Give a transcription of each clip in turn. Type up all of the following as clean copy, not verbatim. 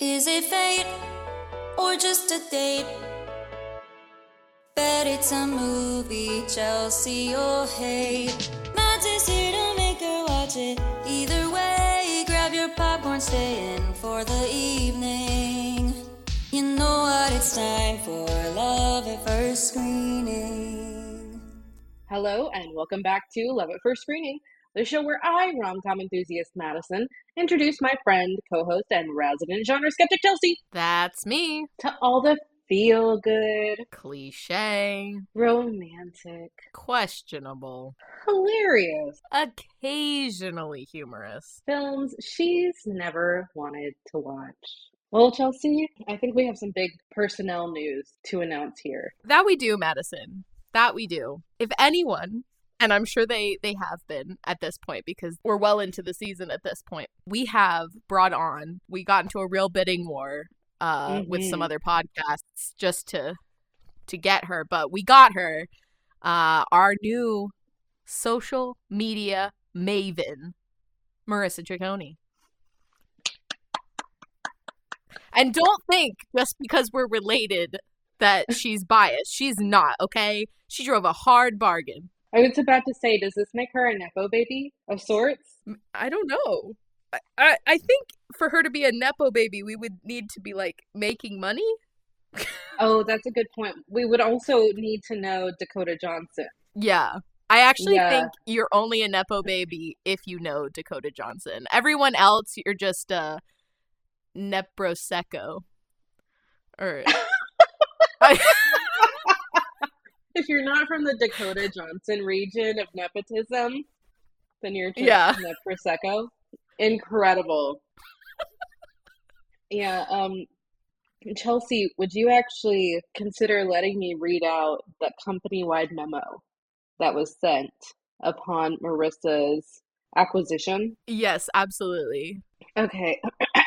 Is it fate or just a date? Bet it's a movie, Chelsea or hate. Mads is here to make her watch it. Either way, grab your popcorn, stay in for the evening. You know what, it's time for Love at First Screening. Hello and welcome back to Love at First Screening, the show where I, rom-com enthusiast Madison, introduce my friend, co-host, and resident genre skeptic Chelsea That's me. to all the feel-good, Cliche. romantic, Questionable. hilarious Occasionally humorous. films she's never wanted to watch. Well, Chelsea, I think we have some big personnel news to announce here. That we do, Madison. That we do. If anyone, and I'm sure they have been at this point because we're well into the season at this point, we have brought on, we got into a real bidding war with some other podcasts just to get her, but we got her, our new social media maven, Marissa Ciccone. And don't think just because we're related that she's biased. She's not, okay? She drove a hard bargain. I was about to say, does this make her a Nepo baby of sorts? I don't know. I think for her to be a Nepo baby, we would need to be, like, making money. Oh, that's a good point. We would also need to know Dakota Johnson. Yeah. I actually think you're only a Nepo baby if you know Dakota Johnson. Everyone else, you're just a Neprosecco. Or... If you're not from the Dakota Johnson region of nepotism, then you're just Prosecco. Incredible. Yeah, Chelsea, would you actually consider letting me read out the company-wide memo that was sent upon Marissa's acquisition? Yes, absolutely. Okay.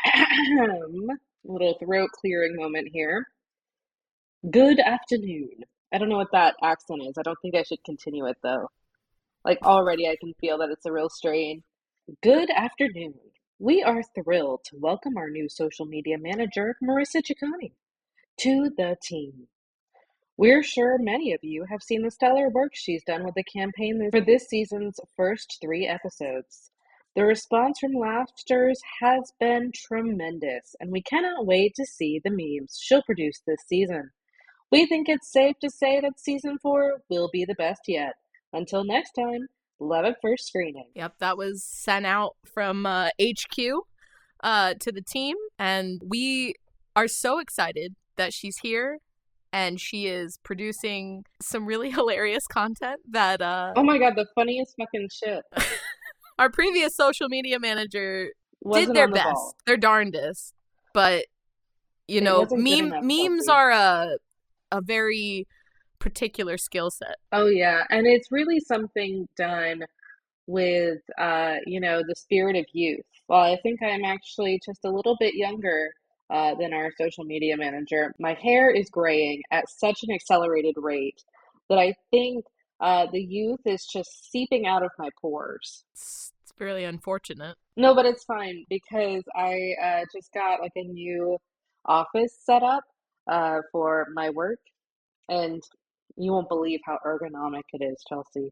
Little throat clearing moment here. Good afternoon. I don't know what that accent is. I don't think I should continue it, though. Like, already I can feel that it's a real strain. Good afternoon. We are thrilled to welcome our new social media manager, Marissa Ciccone, to the team. We're sure many of you have seen the stellar work she's done with the campaign for this season's first 3 episodes. The response from Laughters has been tremendous, and we cannot wait to see the memes she'll produce this season. We think it's safe to say that season 4 will be the best yet. Until next time, Love at First Screening. Yep, that was sent out from HQ to the team, and we are so excited that she's here, and she is producing some really hilarious content that... Oh my god, the funniest fucking shit. Our previous social media manager Wasn't did their on the best, ball. their darndest, but, you It know, wasn't good enough, memes Chelsea. are a very particular skill set. Oh yeah, and it's really something done with, the spirit of youth. Well, I think I'm actually just a little bit younger than our social media manager. My hair is graying at such an accelerated rate that I think the youth is just seeping out of my pores. It's really unfortunate. No, but it's fine because I just got like a new office set up for my work, and you won't believe how ergonomic it is, Chelsea.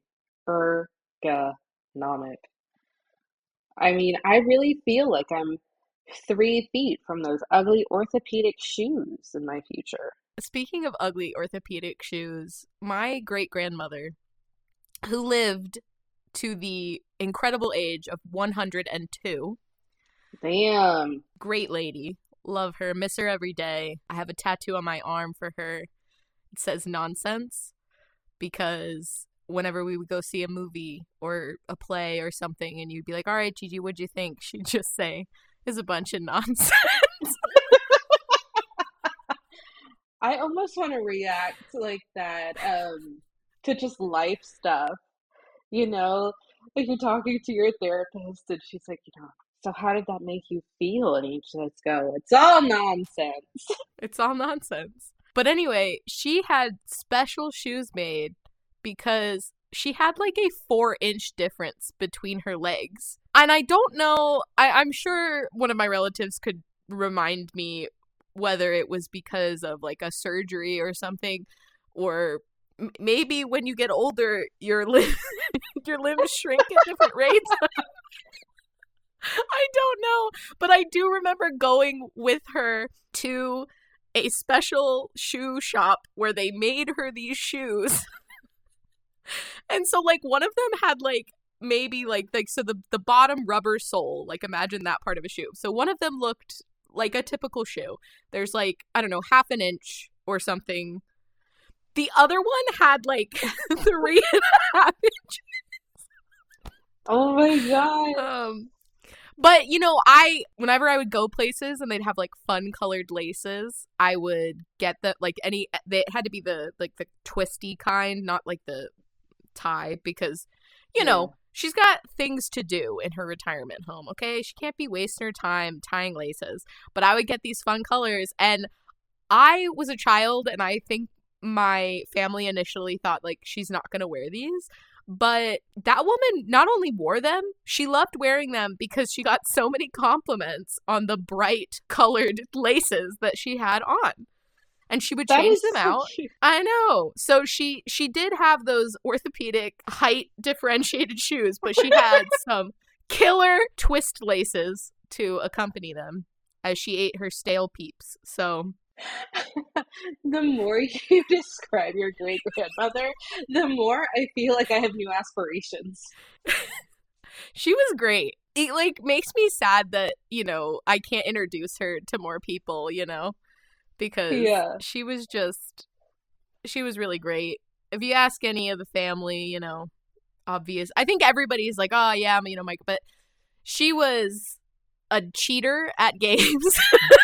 Ergonomic. I mean, I really feel like I'm 3 feet from those ugly orthopedic shoes in my future. Speaking of ugly orthopedic shoes, my great-grandmother, who lived to the incredible age of 102, Damn. great lady, love her, miss her every day. I have a tattoo on my arm for her. It says nonsense, because whenever we would go see a movie or a play or something and you'd be like, all right, Gigi, what'd you think? She'd just say, it's a bunch of nonsense. I almost want to react like that to just life stuff. Like you're talking to your therapist and she's like, so how did that make you feel? And you just go, it's all nonsense. It's all nonsense. But anyway, she had special shoes made because she had like a 4-inch difference between her legs. And I don't know, I'm sure one of my relatives could remind me whether it was because of like a surgery or something, or maybe when you get older, your your limbs shrink at different rates. I don't know, but I do remember going with her to a special shoe shop where they made her these shoes. And so like one of them had like maybe like so the bottom rubber sole, like imagine that part of a shoe. So one of them looked like a typical shoe. There's like, I don't know, half an inch or something. The other one had like 3.5 inches. Oh my God. But whenever I would go places and they'd have like fun colored laces, I would get it had to be the twisty kind, not like the tie, because she's got things to do in her retirement home, okay? She can't be wasting her time tying laces. But I would get these fun colors, and I was a child, and I think my family initially thought, like, she's not going to wear these. But that woman not only wore them, she loved wearing them because she got so many compliments on the bright colored laces that she had on. And she would change them out. Cute. I know. So she did have those orthopedic height differentiated shoes, but she had some killer twist laces to accompany them as she ate her stale peeps. So the more you describe your great grandmother, the more I feel like I have new aspirations. She was great. It like makes me sad that, I can't introduce her to more people, because she was really great. If you ask any of the family, obvious. I think everybody's like, oh yeah, Mike, but she was a cheater at games.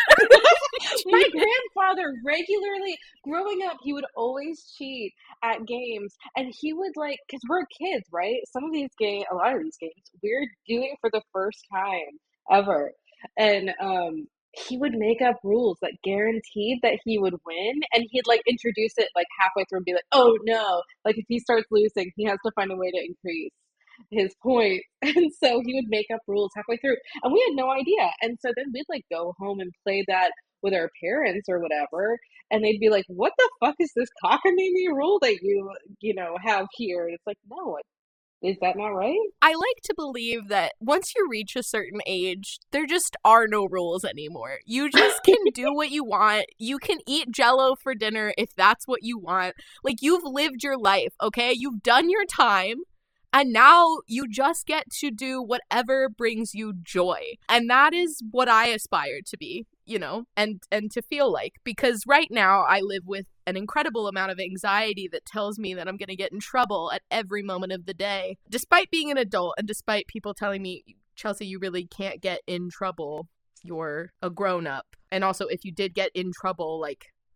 My grandfather regularly, growing up, he would always cheat at games, and he would because we're kids, right? A lot of these games, we're doing for the first time ever, and he would make up rules that guaranteed that he would win, and he'd introduce it halfway through and be like, oh no, if he starts losing, he has to find a way to increase his point. And so he would make up rules halfway through, and we had no idea. And so then we'd go home and play that with our parents or whatever, and they'd be like, what the fuck is this cockamamie rule that you have here? And it's like, no, is that not right? I like to believe that once you reach a certain age, there just are no rules anymore. You just can do what you want. You can eat Jell-O for dinner if that's what you want. You've lived your life, okay? You've done your time. And now you just get to do whatever brings you joy. And that is what I aspire to be, and to feel like. Because right now I live with an incredible amount of anxiety that tells me that I'm going to get in trouble at every moment of the day. Despite being an adult and despite people telling me, Chelsea, you really can't get in trouble. You're a grown-up. And also, if you did get in trouble,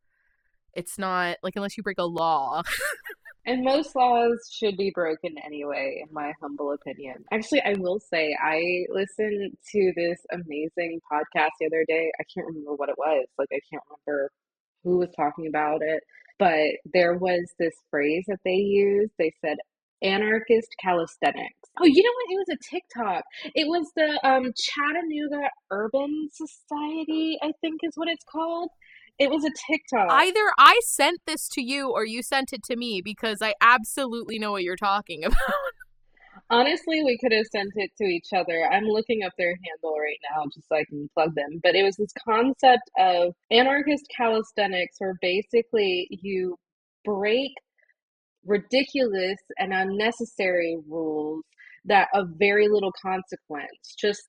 it's not, unless you break a law. And most laws should be broken anyway, in my humble opinion. Actually, I will say, I listened to this amazing podcast the other day. I can't remember what it was. I can't remember who was talking about it. But there was this phrase that they used. They said, anarchist calisthenics. Oh, you know what? It was a TikTok. It was the Chattanooga Urban Society, I think is what it's called. It was a TikTok. Either I sent this to you or you sent it to me, because I absolutely know what you're talking about. Honestly, we could have sent it to each other. I'm looking up their handle right now just so I can plug them. But it was this concept of anarchist calisthenics, where basically you break ridiculous and unnecessary rules that of very little consequence, just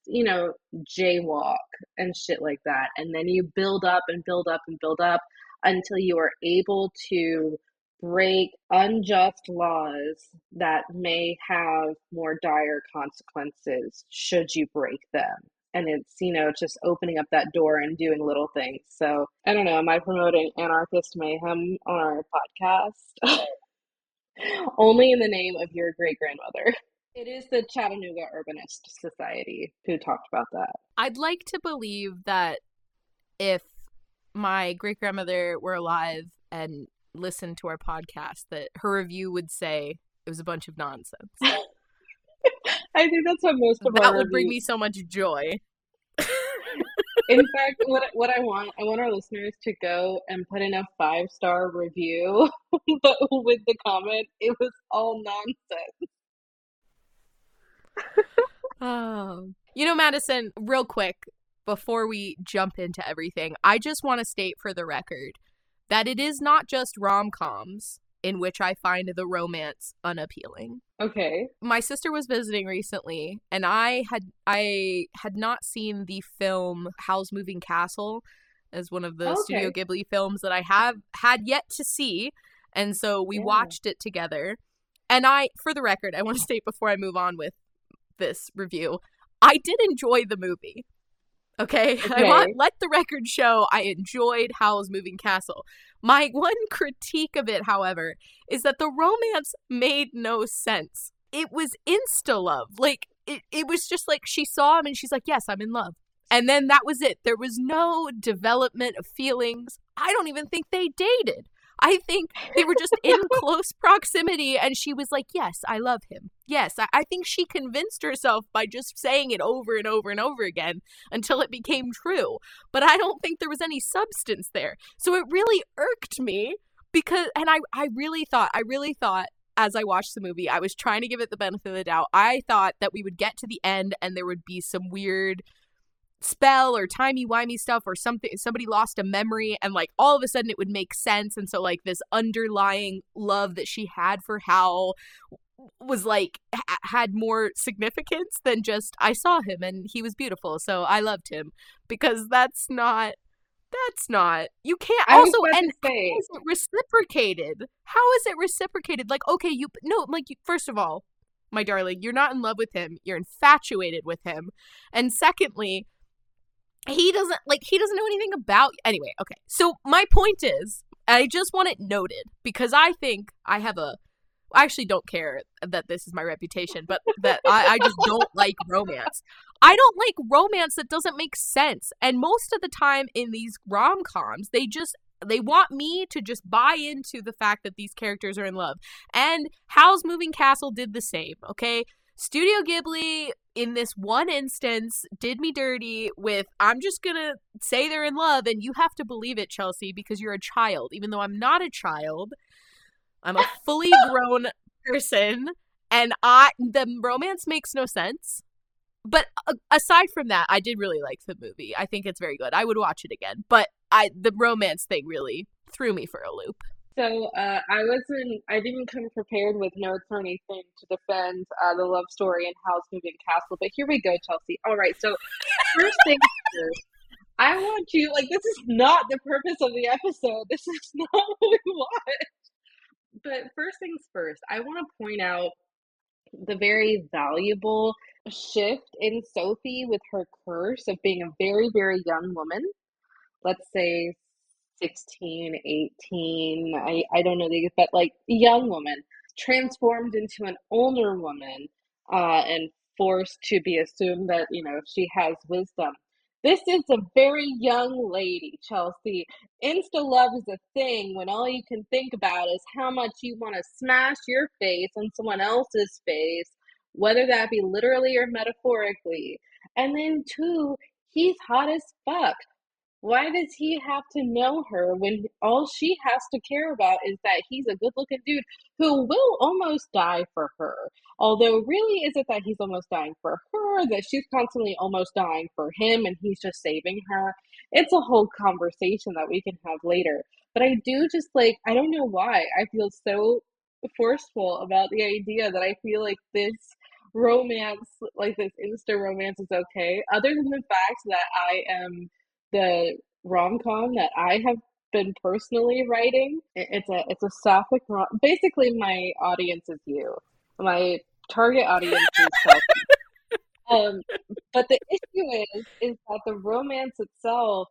jaywalk and shit like that, and then you build up and build up and build up until you are able to break unjust laws that may have more dire consequences should you break them. And it's just opening up that door and doing little things. So I don't know, am I promoting anarchist mayhem on our podcast? Only in the name of your great grandmother. It is the Chattanooga Urbanist Society who talked about that. I'd like to believe that if my great grandmother were alive and listened to our podcast, that her review would say it was a bunch of nonsense. I think that's what most of that would bring me so much joy. In fact, what I want our listeners to go and put in a 5-star review, but with the comment, it was all nonsense. You know, Madison, real quick, before we jump into everything, I just want to state for the record that it is not just rom-coms in which I find the romance unappealing. Okay. My sister was visiting recently, and I had not seen the film Howl's Moving Castle as one of the Studio Ghibli films that I have had yet to see, and so we watched it together. And for the record, I want to state before I move on with this review, I did enjoy the movie. Okay? Let the record show I enjoyed Howl's Moving Castle. My one critique of it, however, is that the romance made no sense. It was insta-love. Like, it was just like she saw him and she's like, yes, I'm in love. And then that was it. There was no development of feelings. I don't even think they dated. I think they were just in close proximity and she was like, yes, I love him. Yes, I think she convinced herself by just saying it over and over and over again until it became true. But I don't think there was any substance there. So it really irked me because, and I really thought as I watched the movie, I was trying to give it the benefit of the doubt. I thought that we would get to the end and there would be some weird spell or timey-wimey stuff or something, somebody lost a memory and like all of a sudden it would make sense, and so like this underlying love that she had for Howl was like had more significance than just I saw him and he was beautiful so I loved him, because that's not you can't also, and how is it reciprocated? Like, okay, first of all, my darling, you're not in love with him, you're infatuated with him, and secondly, he doesn't know anything about. Anyway, okay. So my point is, I just want it noted because I think I actually don't care that this is my reputation, but that I just don't like romance. I don't like romance that doesn't make sense. And most of the time in these rom-coms, they want me to just buy into the fact that these characters are in love. And Howl's Moving Castle did the same, okay? Studio Ghibli, in this one instance, did me dirty with, I'm just gonna say they're in love, and you have to believe it, Chelsea, because you're a child. Even though I'm not a child, I'm a fully grown person, and the romance makes no sense. But aside from that, I did really like the movie. I think it's very good. I would watch it again. But the romance thing really threw me for a loop. So I didn't come prepared with notes or anything to defend the love story in Howl's Moving Castle, but here we go, Chelsea. All right, so first things first, I want you, like, this is not the purpose of the episode. This is not what we want. But first things first, I want to point out the very valuable shift in Sophie with her curse of being a very, very young woman. Let's say 16, 18, I don't know, but like a young woman transformed into an older woman and forced to be assumed that, she has wisdom. This is a very young lady, Chelsea. Insta love is a thing when all you can think about is how much you want to smash your face on someone else's face, whether that be literally or metaphorically. And then, two, he's hot as fuck. Why does he have to know her when all she has to care about is that he's a good looking dude who will almost die for her? Although, really, is it that he's almost dying for her, that she's constantly almost dying for him and he's just saving her? It's a whole conversation that we can have later. But I do just I don't know why. I feel so forceful about the idea that I feel like this romance, like this Insta romance, is okay, other than the fact that I am the rom-com that I have been personally writing. It's a sapphic rom. Basically, my audience is you. My target audience is Chelsea. But the issue is that the romance itself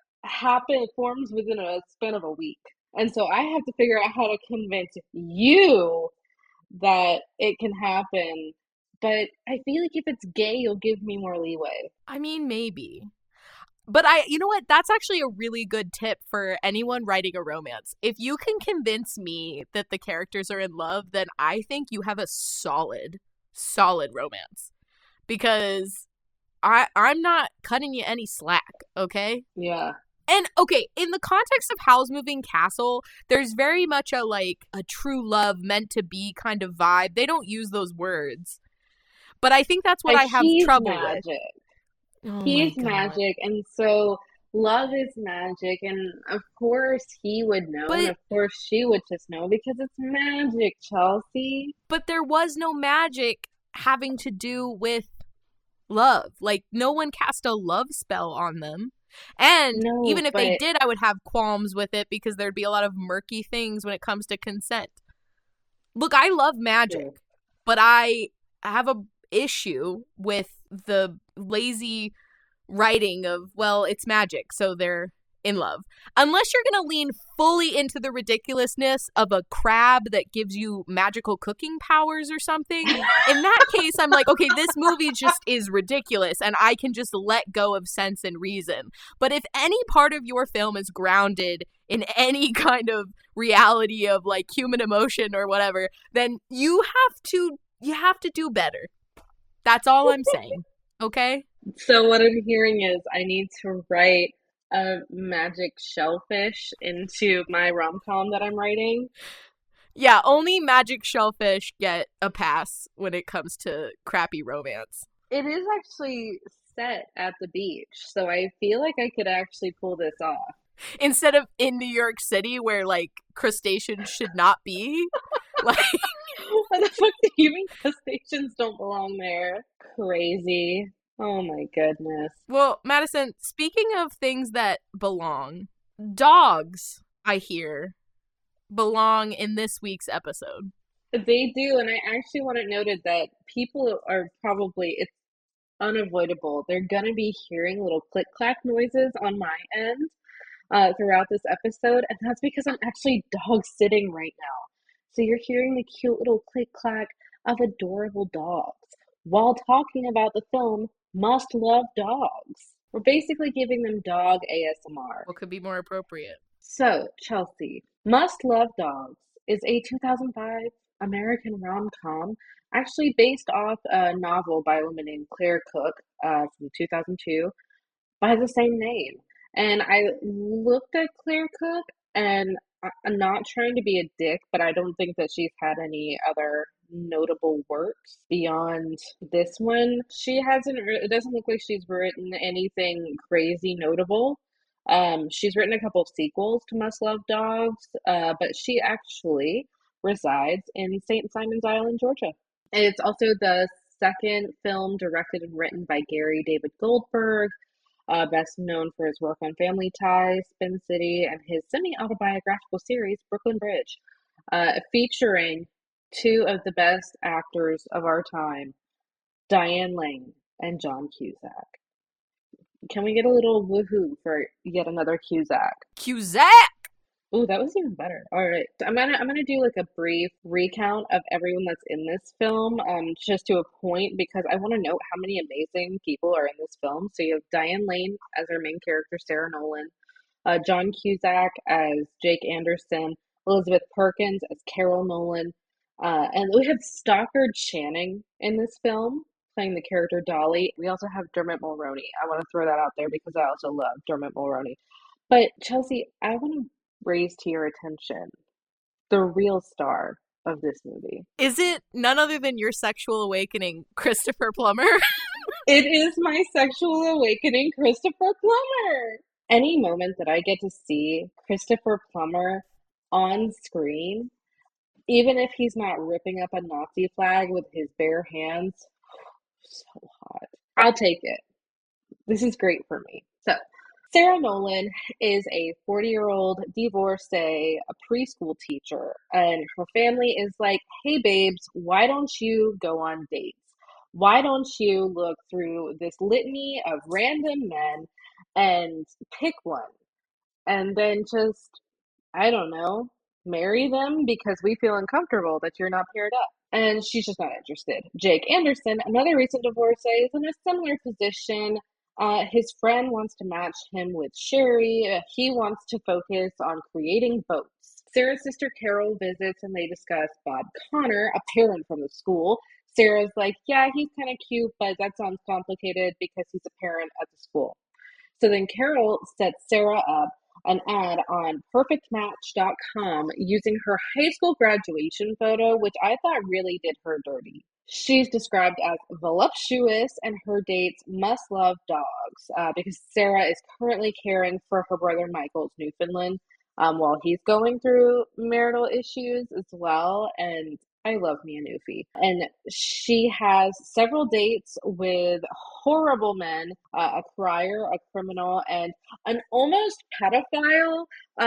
forms within a span of a week, and so I have to figure out how to convince you that it can happen. But I feel like if it's gay, you'll give me more leeway. I mean, maybe. But you know what? That's actually a really good tip for anyone writing a romance. If you can convince me that the characters are in love, then I think you have a solid romance. Because I'm not cutting you any slack, okay? Yeah. And okay, in the context of Howl's Moving Castle, there's very much a like a true love meant to be kind of vibe. They don't use those words. But I think that's what But I have he's trouble with. magic. Oh my He's god. magic, and so love is magic, and of course he would know, and But of course she would just know because it's magic, Chelsea. there was no magic having to do with love. Like no one cast a love spell on them. And No, even if they but did, I would have qualms with it because there'd be a lot of murky things when it comes to consent. Look, I love magic, true. but I have a issue with the lazy writing of, well, it's magic, so they're in love. Unless you're going to lean fully into the ridiculousness of a crab that gives you magical cooking powers or something, in that case, I'm like, okay, this movie just is ridiculous and I can just let go of sense and reason. But if any part of your film is grounded in any kind of reality of like human emotion or whatever, then you have to do better. That's all I'm saying. Okay? So what I'm hearing is I need to write a magic shellfish into my rom-com that I'm writing. Yeah, only magic shellfish get a pass when it comes to crappy romance. It is actually set at the beach, so I feel like I could actually pull this off. Instead of in New York City where like crustaceans should not be. Like Why the fuck do you mean crustaceans don't belong there? Crazy. Oh my goodness. well, Madison, speaking of things that belong, dogs, I hear, belong in this week's episode. They do, and I actually want it noted that people are probably, it's unavoidable. They're gonna be hearing little click clack noises on my end throughout this episode, and that's because I'm actually dog sitting right now. So you're hearing the cute little click clack of adorable dogs while talking about the film Must Love Dogs. We're basically giving them dog ASMR. What could be more appropriate? So, Chelsea, Must Love Dogs is a 2005 American rom-com actually based off a novel by a woman named Claire Cook from 2002 by the same name. And I looked at Claire Cook, and I'm not trying to be a dick, but I don't think that she's had any other notable works beyond this one. She hasn't, it doesn't look like she's written anything crazy notable. She's written a couple of sequels to Must Love Dogs, but she actually resides in St. Simon's Island, Georgia. And it's also the second film directed and written by Gary David Goldberg, best known for his work on Family Ties, Spin City, and his semi-autobiographical series, Brooklyn Bridge, featuring two of the best actors of our time, Diane Lane and John Cusack. Can we get a little woohoo for yet another Cusack? Cusack! Oh, that was even better. All right. I'm gonna do like a brief recount of everyone that's in this film, just to a point because I want to note how many amazing people are in this film. So you have Diane Lane as our main character, Sarah Nolan, John Cusack as Jake Anderson, Elizabeth Perkins as Carol Nolan, and we have Stockard Channing in this film playing the character Dolly. We also have Dermot Mulroney. I want to throw that out there because I also love Dermot Mulroney. But Chelsea, I want to raise to your attention the real star of this movie. Is it none other than your sexual awakening, Christopher Plummer? It is my sexual awakening, Christopher Plummer. Any moment that I get to see Christopher Plummer on screen, even if he's not ripping up a Nazi flag with his bare hands, so hot. I'll take it. This is great for me. So, Sarah Nolan is a 40-year-old divorcee, a preschool teacher, and her family is like, hey, babes, why don't you go on dates? Why don't you look through this litany of random men and pick one and then just, I don't know, marry them because we feel uncomfortable that you're not paired up? And she's just not interested. Jake Anderson, another recent divorcee, is in a similar position. His friend wants to match him with Sherry. He wants to focus on creating boats. Sarah's sister Carol visits and they discuss Bob Connor, a parent from the school. Sarah's like, yeah, he's kind of cute, but that sounds complicated because he's a parent at the school. So then Carol sets Sarah up an ad on perfectmatch.com using her high school graduation photo, which I thought really did her dirty. She's described as voluptuous, and her dates must love dogs because Sarah is currently caring for her brother Michael's Newfoundland while he's going through marital issues as well. And I love me a Newfie. And she has several dates with horrible men, a crier, a criminal, and an almost pedophile.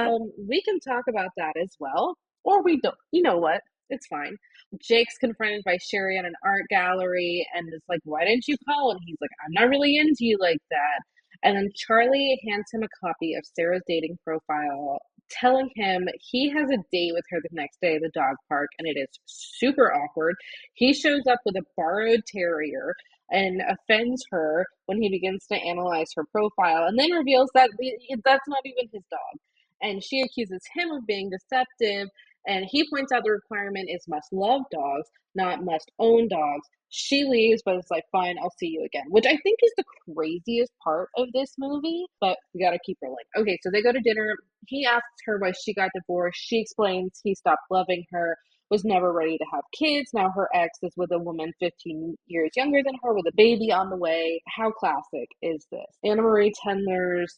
We can talk about that as well. Or we don't. You know what? It's fine. Jake's confronted by Sherry at an art gallery and is like, why didn't you call? And he's like, I'm not really into you like that. And then Charlie hands him a copy of Sarah's dating profile, telling him he has a date with her the next day at the dog park, and it is super awkward. He shows up with a borrowed terrier and offends her when he begins to analyze her profile, and then reveals that that's not even his dog. And she accuses him of being deceptive, and he points out the requirement is must love dogs, not must own dogs. She leaves, but it's like, fine, I'll see you again, which I think is the craziest part of this movie, but we gotta keep rolling. Okay, so they go to dinner. He asks her why she got divorced. She explains he stopped loving her, was never ready to have kids. Now her ex is with a woman 15 years younger than her with a baby on the way. How classic is this? Anna Marie Tendler's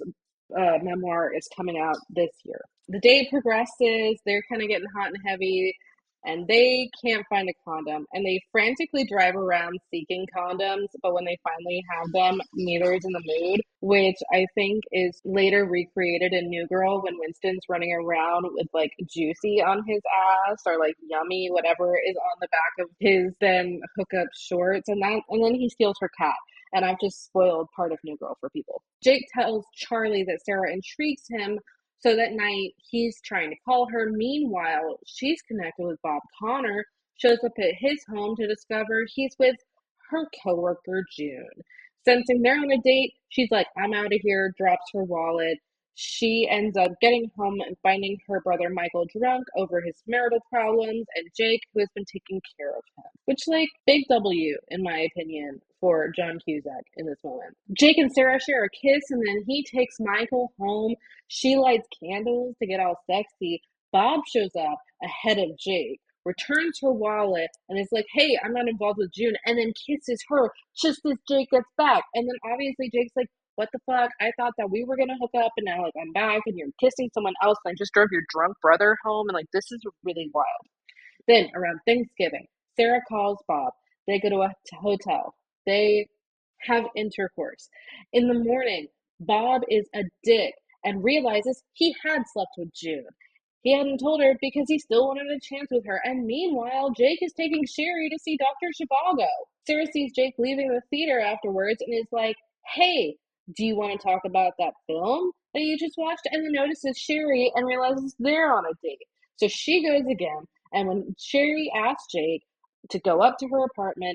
memoir is coming out this year. The day progresses, they're kind of getting hot and heavy, and they can't find a condom, and they frantically drive around seeking condoms, but when they finally have them, neither is in the mood, which I think is later recreated in New Girl when Winston's running around with like Juicy on his ass or like Yummy, whatever is on the back of his then hookup shorts, and then he steals her cat. And I've just spoiled part of New Girl for people. Jake tells Charlie that Sarah intrigues him, so that night he's trying to call her. Meanwhile, she's connected with Bob Connor, shows up at his home to discover he's with her coworker June. Sensing they're on a date, she's like, I'm out of here, drops her wallet. She ends up getting home and finding her brother Michael drunk over his marital problems and Jake, who has been taking care of him. Which, like, big W, in my opinion, for John Cusack in this moment. Jake and Sarah share a kiss, and then he takes Michael home. She lights candles to get all sexy. Bob shows up ahead of Jake, returns her wallet, and is like, hey, I'm not involved with June, and then kisses her just as Jake gets back. And then obviously Jake's like, what the fuck? I thought that we were gonna hook up, and now like I'm back, and you're kissing someone else, and I just drove your drunk brother home, and like this is really wild. Then around Thanksgiving, Sarah calls Bob. They go to a hotel. They have intercourse. In the morning, Bob is a dick and realizes he had slept with June. He hadn't told her because he still wanted a chance with her. And meanwhile, Jake is taking Sherry to see Dr. Zhivago. Sarah sees Jake leaving the theater afterwards and is like, hey, do you want to talk about that film that you just watched? And then notices Sherry and realizes they're on a date. So she goes again. And when Sherry asks Jake to go up to her apartment,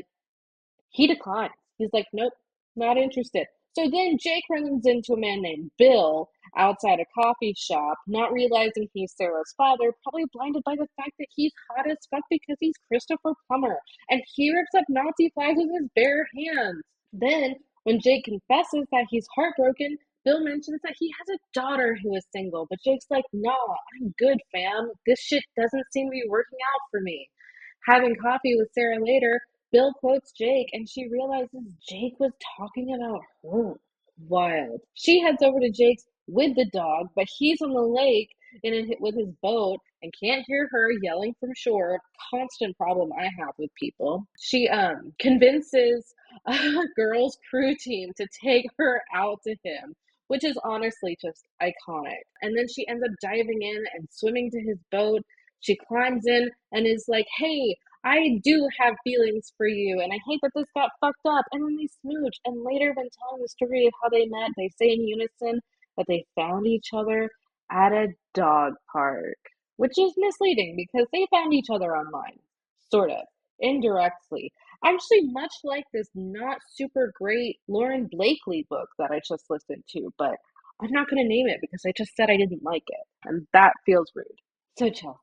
he declines. He's like, nope, not interested. So then Jake runs into a man named Bill outside a coffee shop, not realizing he's Sarah's father, probably blinded by the fact that he's hot as fuck because he's Christopher Plummer. And he rips up Nazi flags with his bare hands. Then, when Jake confesses that he's heartbroken, Bill mentions that he has a daughter who is single, but Jake's like, nah, I'm good, fam. This shit doesn't seem to be working out for me. Having coffee with Sarah later, Bill quotes Jake, and she realizes Jake was talking about her. Wild. She heads over to Jake's with the dog, but he's on the lake with his boat and can't hear her yelling from shore. Constant problem I have with people. She convinces a girls' crew team to take her out to him, which is honestly just iconic. And then she ends up diving in and swimming to his boat. She climbs in and is like, hey, I do have feelings for you, and I hate that this got fucked up. And then they smooch, and later when telling the story of how they met, they say in unison that they found each other at a dog park, which is misleading because they found each other online, sort of, indirectly. Actually, much like this not super great Lauren Blakely book that I just listened to, but I'm not going to name it because I just said I didn't like it, and that feels rude. So, Chelsea,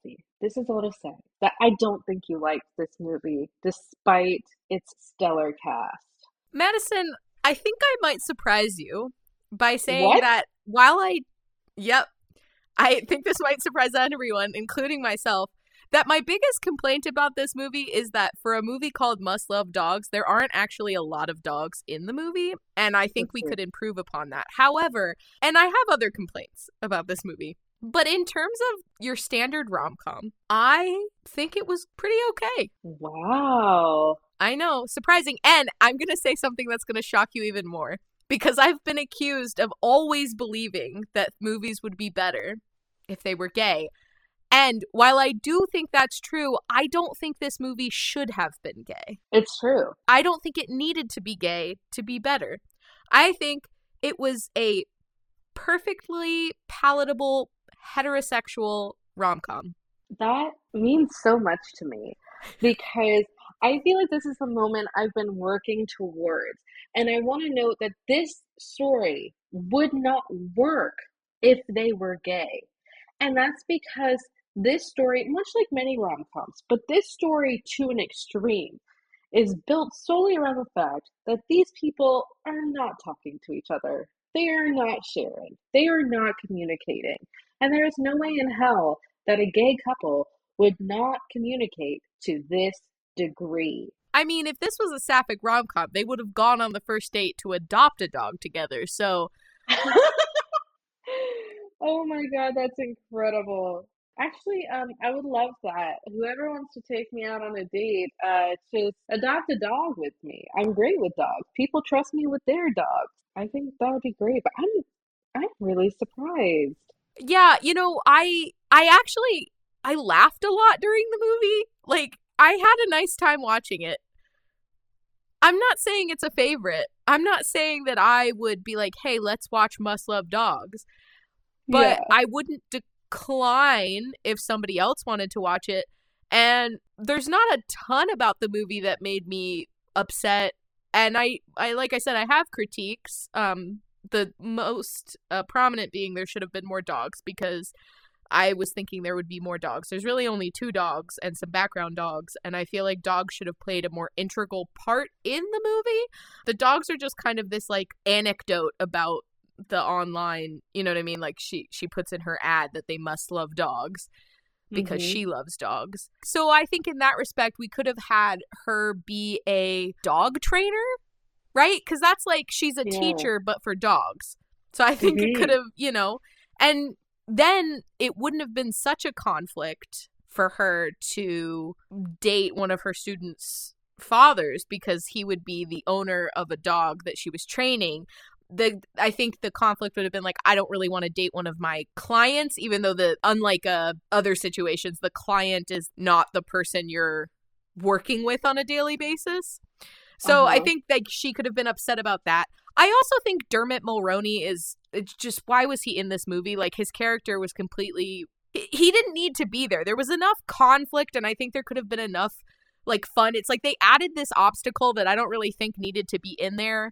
this is all to say that I don't think you liked this movie despite its stellar cast. Madison, I think I might surprise you by saying What? that yep, I think this might surprise everyone, including myself, that my biggest complaint about this movie is that for a movie called Must Love Dogs, there aren't actually a lot of dogs in the movie, and I think we could improve upon that. However, and I have other complaints about this movie, but in terms of your standard rom-com, I think it was pretty okay. Wow. I know, surprising. And I'm going to say something that's going to shock you even more, because I've been accused of always believing that movies would be better if they were gay. And while I do think that's true, I don't think this movie should have been gay. It's true. I don't think it needed to be gay to be better. I think it was a perfectly palatable heterosexual rom-com. That means so much to me because I feel like this is the moment I've been working towards. And I want to note that this story would not work if they were gay. And that's because this story, much like many rom-coms, but this story to an extreme, is built solely around the fact that these people are not talking to each other. They are not sharing. They are not communicating. And there is no way in hell that a gay couple would not communicate to this degree. I mean, if this was a sapphic rom-com, they would have gone on the first date to adopt a dog together, so... Oh my God, that's incredible. Actually, I would love that. Whoever wants to take me out on a date, just adopt a dog with me. I'm great with dogs. People trust me with their dogs. I think that would be great, but I'm really surprised. Yeah, you know, I laughed a lot during the movie. Like, I had a nice time watching it. I'm not saying it's a favorite. I'm not saying that I would be like, hey, let's watch Must Love Dogs. But Yeah. I wouldn't decline if somebody else wanted to watch it. And there's not a ton about the movie that made me upset. And I like I said, I have critiques. The most prominent being there should have been more dogs, because I was thinking there would be more dogs. There's really only 2 dogs and some background dogs, and I feel like dogs should have played a more integral part in the movie. The dogs are just kind of this like anecdote about the online, you know what I mean? Like she puts in her ad that they must love dogs because she loves dogs. So I think in that respect, we could have had her be a dog trainer, right? Because that's like, she's a teacher, but for dogs. So I think it could have, you know, and then it wouldn't have been such a conflict for her to date one of her students' fathers, because he would be the owner of a dog that she was training. I think the conflict would have been like, I don't really want to date one of my clients, even though unlike other situations, the client is not the person you're working with on a daily basis. So I think like she could have been upset about that. I also think Dermot Mulroney it's just, why was he in this movie? Like, his character was completely, he didn't need to be there. There was enough conflict, and I think there could have been enough like fun. It's like they added this obstacle that I don't really think needed to be in there.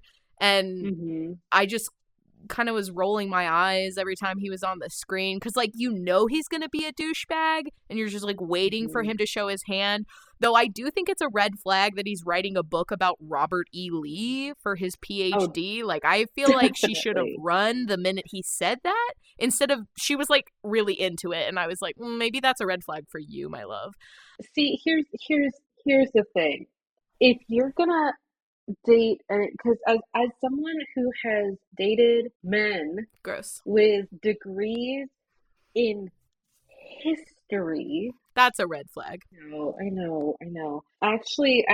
And I just kind of was rolling my eyes every time he was on the screen, because like, you know, he's gonna be a douchebag and you're just like waiting for him to show his hand. Though I do think it's a red flag that he's writing a book about Robert E. Lee for his PhD. Like, I feel like she should have run the minute he said that, instead of, she was like really into it, and I was like, maybe that's a red flag for you, my love. See, here's the thing. If you're gonna date, because as someone who has dated men Gross. with degrees in history, that's a red flag. No, I know. Actually,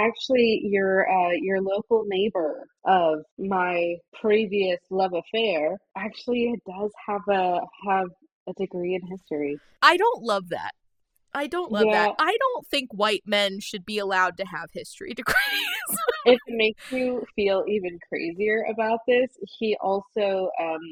your local neighbor of my previous love affair actually does have a degree in history. I don't love that. I don't love Yeah. that. I don't think white men should be allowed to have history degrees. If it makes you feel even crazier about this, he also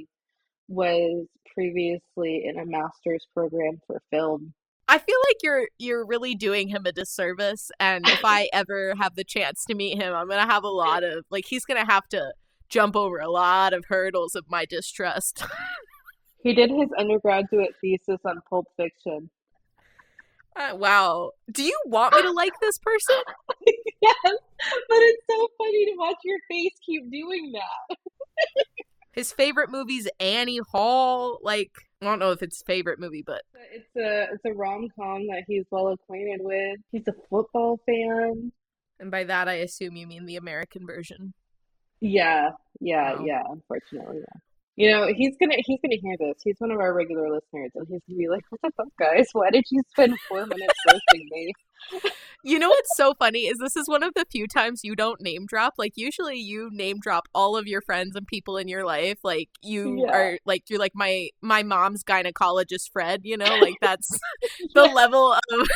was previously in a master's program for film. I feel like you're really doing him a disservice, and if I ever have the chance to meet him, I'm gonna have a lot of, like, he's gonna have to jump over a lot of hurdles of my distrust. He did his undergraduate thesis on Pulp Fiction. Wow. Do you want me to like this person? Yes, but it's so funny to watch your face keep doing that. His favorite movie's Annie Hall. Like, I don't know if it's favorite movie, but It's a rom-com that he's well acquainted with. He's a football fan. and by that I assume you mean the American version. Yeah, Wow. unfortunately, yeah. You know, he's gonna hear this. He's one of our regular listeners, and he's gonna be like, "What the fuck, guys? Why did you spend 4 minutes roasting me?" You know what's so funny is this is one of the few times you don't name drop. Like usually you name drop all of your friends and people in your life. Like you Yeah, are like you're like my mom's gynecologist Fred, you know, like that's the yeah. level of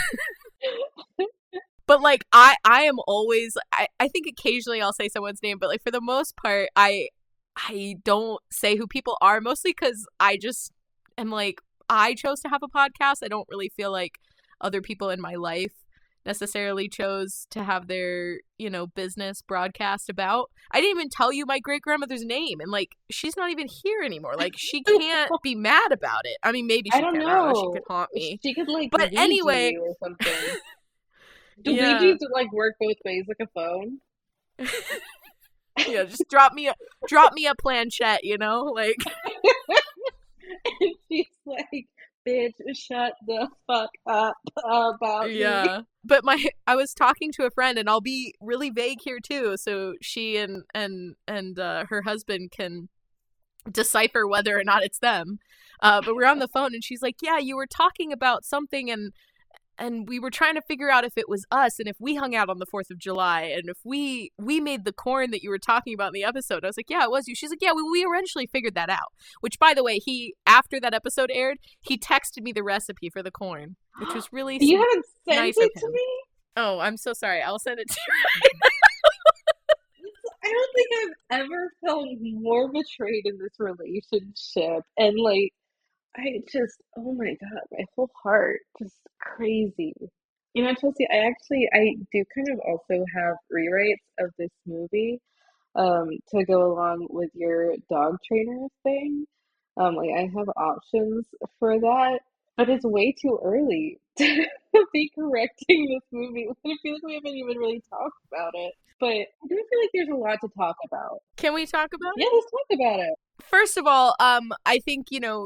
but like I am always I think occasionally I'll say someone's name, but like for the most part I don't say who people are, mostly because I just am like I chose to have a podcast. I don't really feel like other people in my life necessarily chose to have their, business broadcast about. I didn't even tell you my great grandmother's name, and like she's not even here anymore. Like she can't be mad about it. I mean, maybe I she don't can. I don't know. She could know. haunt me. She could like But Ouija anyway, or something. Do yeah. Ouijas like work both ways, like a phone? Yeah, just drop me a planchette, like And she's like, "Bitch, shut the fuck up about me." yeah. But I was talking to a friend, and I'll be really vague here too, so she and her husband can decipher whether or not it's them. But we're on the phone, and she's like, "Yeah, you were talking about something, and we were trying to figure out if it was us, and if we hung out on the 4th of July, and if we made the corn that you were talking about in the episode." I was like, "Yeah, it was you." She's like, "Yeah, we eventually figured that out." Which, by the way, after that episode aired, he texted me the recipe for the corn, which was really You haven't sent nice it of to him. me? Oh, I'm so sorry. I'll send it to you. I don't think I've ever felt more betrayed in this relationship. And like, oh my God, my whole heart just crazy. You know, Chelsea, I do kind of also have rewrites of this movie to go along with your dog trainer thing. Like I have options for that, but it's way too early to be correcting this movie. I feel like we haven't even really talked about it, but I do feel like there's a lot to talk about. Can we talk about Yeah, it? let's talk about it. First of all, I think,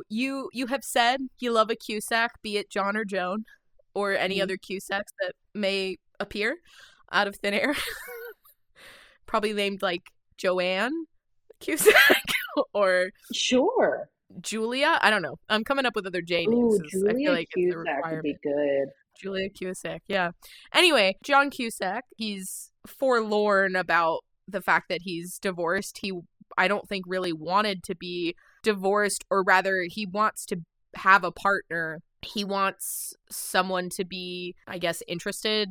you have said you love a Cusack, be it John or Joan, or any Mhm. other Cusacks that may appear out of thin air. Probably named like Joanne Cusack or Sure. Julia. I don't know. I'm coming up with other J names. Ooh, 'Cause I feel Julia like it's a Cusack would be requirement. good. Julia Cusack, yeah. Anyway, John Cusack, he's forlorn about the fact that he's divorced. I don't think really wanted to be divorced, or rather he wants to have a partner. He wants someone to be, I guess, interested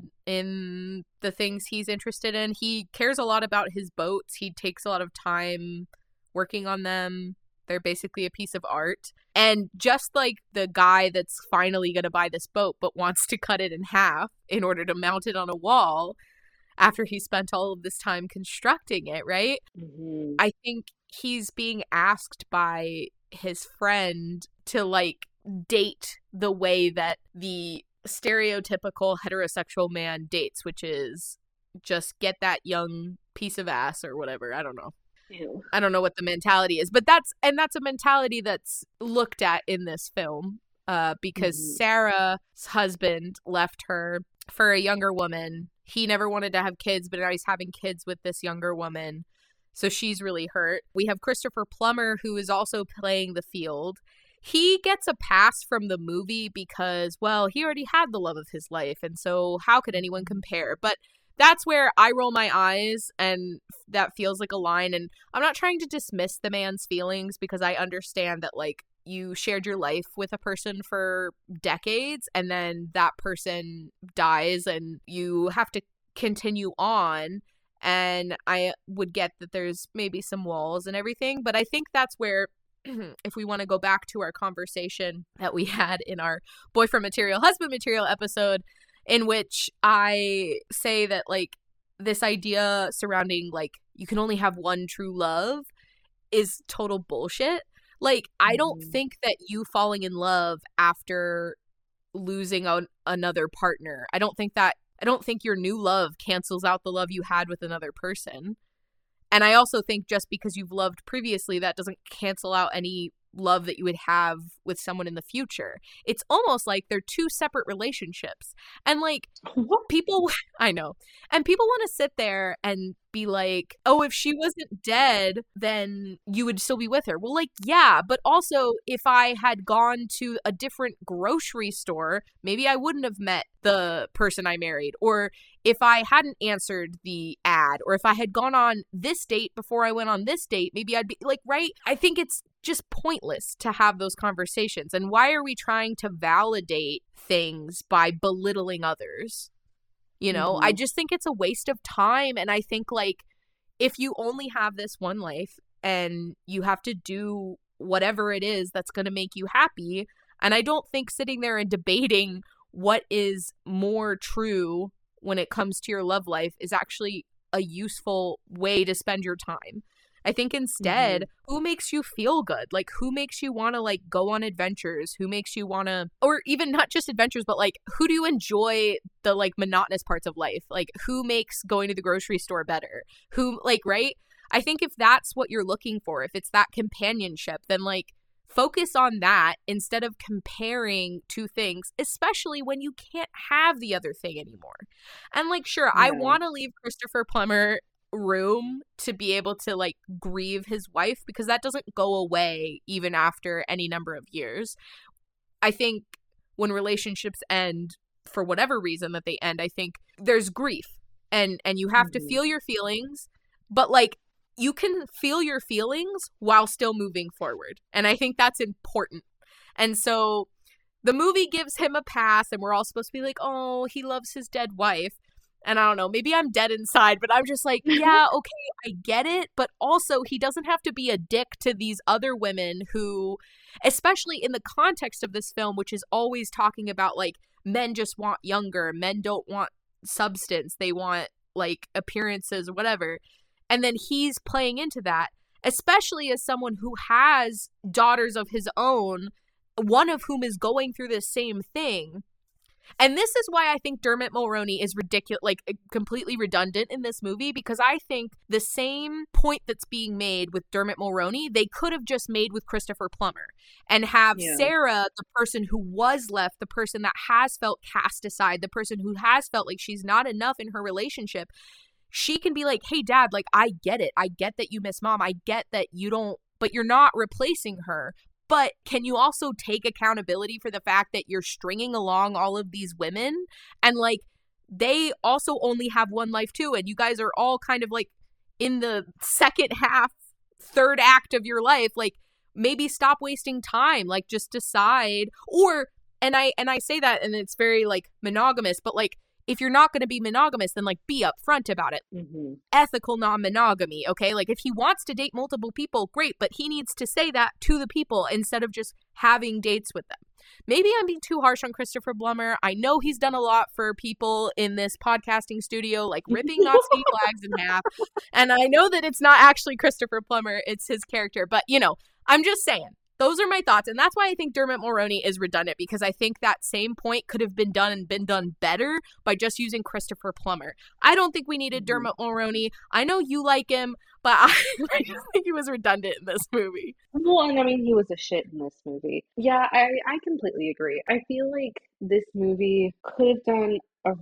in the things he's interested in. He cares a lot about his boats. He takes a lot of time working on them. They're basically a piece of art. And just like the guy that's finally going to buy this boat but wants to cut it in half in order to mount it on a wall after he spent all of this time constructing it, right? Hmm. I think he's being asked by his friend to like date the way that the stereotypical heterosexual man dates, which is just get that young piece of ass or whatever. I don't know. Ew. I don't know what the mentality is, but that's a mentality that's looked at in this film, because Mhm. Sarah's husband left her for a younger woman. He never wanted to have kids, but now he's having kids with this younger woman. So she's really hurt. We have Christopher Plummer, who is also playing the field. He gets a pass from the movie because, well, he already had the love of his life, and so how could anyone compare? But that's where I roll my eyes, and that feels like a line. And I'm not trying to dismiss the man's feelings, because I understand that, like, you shared your life with a person for decades, and then that person dies, and you have to continue on. And I would get that there's maybe some walls and everything, but I think that's where, if we want to go back to our conversation that we had in our boyfriend material, husband material episode, in which I say that, like, this idea surrounding, like, you can only have one true love is total bullshit. Like, I don't Mhm. think that you falling in love after losing another partner. I don't think your new love cancels out the love you had with another person. And I also think just because you've loved previously, that doesn't cancel out any love that you would have with someone in the future. It's almost like they're two separate relationships. And like people, I know, and people want to sit there and be like, oh, if she wasn't dead, then you would still be with her. Well, like, yeah, but also if I had gone to a different grocery store, maybe I wouldn't have met the person I married. Or if I hadn't answered the ad, or if I had gone on this date before I went on this date, maybe I'd be like, right? I think it's just pointless to have those conversations. And why are we trying to validate things by belittling others? You know, I just think it's a waste of time. And I think, like, if you only have this one life and you have to do whatever it is that's going to make you happy, and I don't think sitting there and debating what is more true when it comes to your love life is actually a useful way to spend your time. I think instead, who makes you feel good? Like, who makes you want to, like, go on adventures? Who makes you want to, or even not just adventures, but, like, who do you enjoy the, like, monotonous parts of life? Like, who makes going to the grocery store better? Who, like, right? I think if that's what you're looking for, if it's that companionship, then, like, focus on that instead of comparing two things, especially when you can't have the other thing anymore. And, like, sure, I want to leave Christopher Plummer room to be able to, like, grieve his wife, because that doesn't go away even after any number of years. I think when relationships end for whatever reason that they end, I think there's grief and you have to feel your feelings, but, like, you can feel your feelings while still moving forward. And I think that's important. And so the movie gives him a pass, and we're all supposed to be like, oh, he loves his dead wife. And I don't know, maybe I'm dead inside, but I'm just like, yeah, okay, I get it. But also, he doesn't have to be a dick to these other women who, especially in the context of this film, which is always talking about, like, men just want younger, men don't want substance, they want, like, appearances or whatever. And then he's playing into that, especially as someone who has daughters of his own, one of whom is going through the same thing. And this is why I think Dermot Mulroney is ridiculous, like, completely redundant in this movie, because I think the same point that's being made with Dermot Mulroney, they could have just made with Christopher Plummer, and have Sarah, the person who was left, the person that has felt cast aside, the person who has felt like she's not enough in her relationship. She can be like, hey, Dad, like, I get it. I get that you miss Mom. I get that you don't, but you're not replacing her. But can you also take accountability for the fact that you're stringing along all of these women? And, like, they also only have one life too. And you guys are all kind of, like, in the second half, third act of your life. Like, maybe stop wasting time. Like, just decide. Or, and I say that, and it's very, like, monogamous, but, like, if you're not going to be monogamous, then, like, be upfront about it. Ethical non-monogamy, okay? Like, if he wants to date multiple people, great, but he needs to say that to the people instead of just having dates with them. Maybe I'm being too harsh on Christopher Plummer. I know he's done a lot for people in this podcasting studio, like ripping Nazi flags in half. And I know that it's not actually Christopher Plummer, it's his character. But, you know, I'm just saying. Those are my thoughts, and that's why I think Dermot Mulroney is redundant, because I think that same point could have been done better by just using Christopher Plummer. I don't think we needed Dermot Mulroney. I know you like him, but I just think he was redundant in this movie. Well, and I mean, he was a shit in this movie. Yeah, I completely agree. I feel like this movie could have done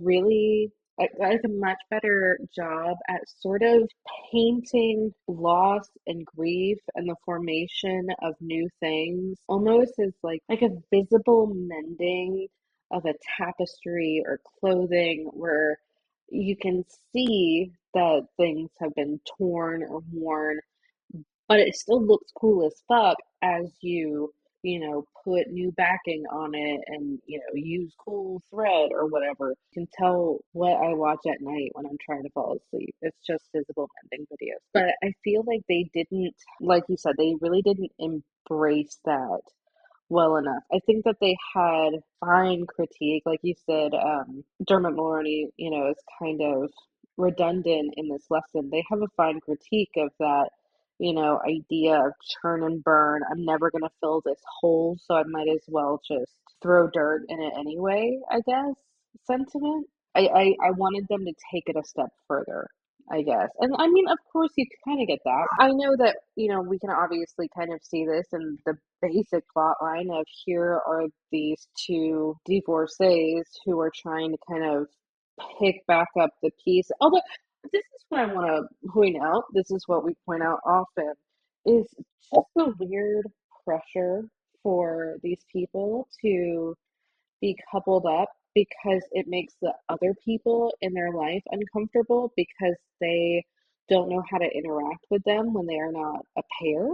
a much better job at sort of painting loss and grief and the formation of new things almost as like a visible mending of a tapestry or clothing, where you can see that things have been torn or worn, but it still looks cool as fuck as you put new backing on it and, use cool thread or whatever. You can tell what I watch at night when I'm trying to fall asleep. It's just visible mending videos. But I feel like they didn't, like you said, they really didn't embrace that well enough. I think that they had fine critique. Like you said, Dermot Mulroney, is kind of redundant in this lesson. They have a fine critique of that, idea of churn and burn. I'm never going to fill this hole, so I might as well just throw dirt in it anyway, I guess, sentiment. I wanted them to take it a step further, I guess. And I mean, of course, you kind of get that. I know that, we can obviously kind of see this in the basic plot line of here are these two divorcees who are trying to kind of pick back up the piece. Although, this is what I want to point out. This is what we point out often is just the weird pressure for these people to be coupled up because it makes the other people in their life uncomfortable because they don't know how to interact with them when they are not a pair.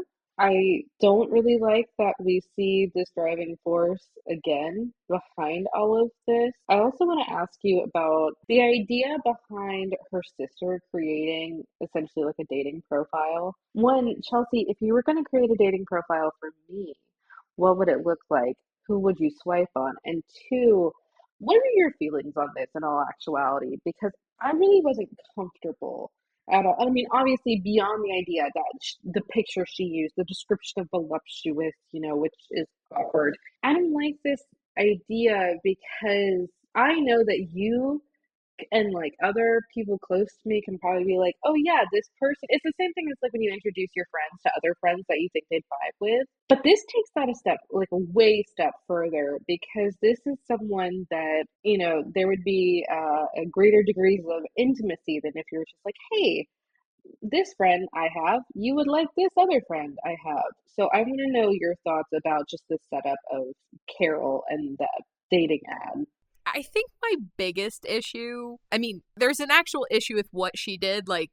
I don't really like that we see this driving force again behind all of this. I also want to ask you about the idea behind her sister creating essentially like a dating profile. One, Chelsea, if you were going to create a dating profile for me, what would it look like? Who would you swipe on? And two, what are your feelings on this in all actuality? Because I really wasn't comfortable at all. I mean, obviously, beyond the idea that the picture she used, the description of voluptuous, which is awkward. I don't like this idea because I know that you and like other people close to me can probably be like, oh yeah, this person. It's the same thing as like when you introduce your friends to other friends that you think they'd vibe with. But this takes that a step, like a way step further, because this is someone that, there would be a greater degrees of intimacy than if you're just like, hey, this friend I have, you would like this other friend I have. So I want to know your thoughts about just the setup of Carol and the dating ad. I think my biggest issue, I mean, there's an actual issue with what she did. Like,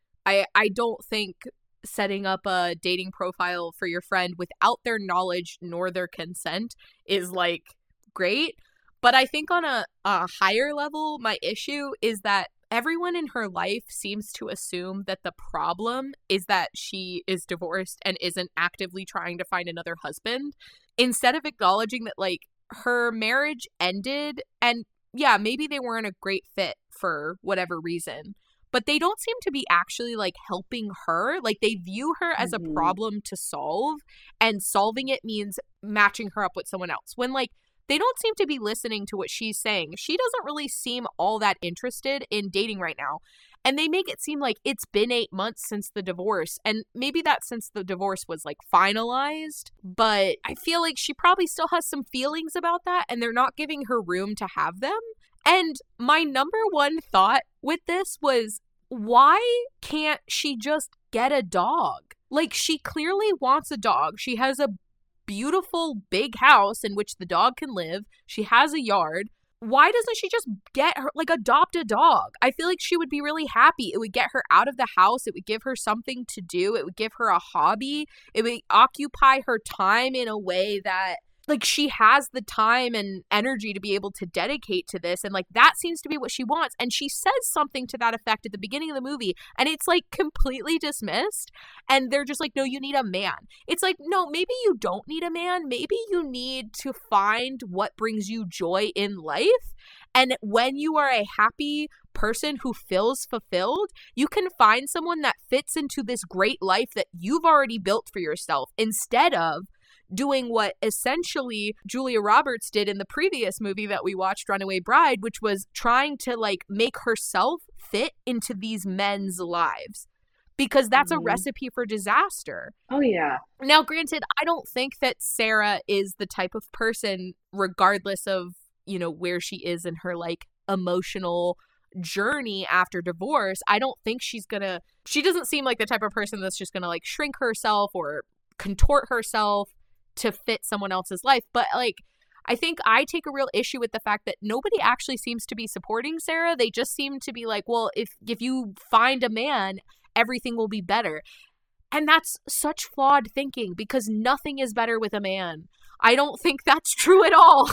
I don't think setting up a dating profile for your friend without their knowledge nor their consent is, like, great. But I think on a higher level, my issue is that everyone in her life seems to assume that the problem is that she is divorced and isn't actively trying to find another husband, instead of acknowledging that, like, her marriage ended and yeah, maybe they weren't a great fit for whatever reason, but they don't seem to be actually like helping her. Like they view her as a problem to solve, and solving it means matching her up with someone else. When like they don't seem to be listening to what she's saying. She doesn't really seem all that interested in dating right now. And they make it seem like it's been 8 months since the divorce. And maybe that's since the divorce was like finalized. But I feel like she probably still has some feelings about that. And they're not giving her room to have them. And my number one thought with this was, why can't she just get a dog? Like, she clearly wants a dog. She has a beautiful big house in which the dog can live. She has a yard. Why doesn't she just get her, like, adopt a dog? I feel like she would be really happy. It would get her out of the house. It would give her something to do. It would give her a hobby. It would occupy her time in a way that, like, she has the time and energy to be able to dedicate to this. And, like, that seems to be what she wants. And she says something to that effect at the beginning of the movie. And it's, like, completely dismissed. And they're just like, no, you need a man. It's like, no, maybe you don't need a man. Maybe you need to find what brings you joy in life. And when you are a happy person who feels fulfilled, you can find someone that fits into this great life that you've already built for yourself, instead of doing what essentially Julia Roberts did in the previous movie that we watched, Runaway Bride, which was trying to like make herself fit into these men's lives, because that's a recipe for disaster. Oh yeah. Now, granted, I don't think that Sarah is the type of person, regardless of, you know, where she is in her like emotional journey after divorce. I don't think she doesn't seem like the type of person that's just gonna like shrink herself or contort herself to fit someone else's life. But like, I think I take a real issue with the fact that nobody actually seems to be supporting Sarah. They just seem to be like, well, if you find a man, everything will be better. And that's such flawed thinking, because nothing is better with a man. I don't think that's true at all.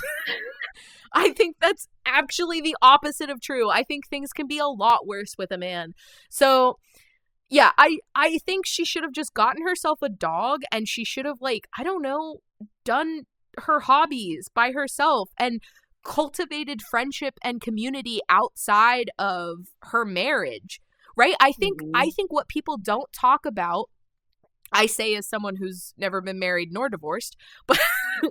I think that's actually the opposite of true. I think things can be a lot worse with a man. So yeah, I think she should have just gotten herself a dog, and she should have, like, I don't know, done her hobbies by herself and cultivated friendship and community outside of her marriage, right? I think what people don't talk about I say as someone who's never been married nor divorced, but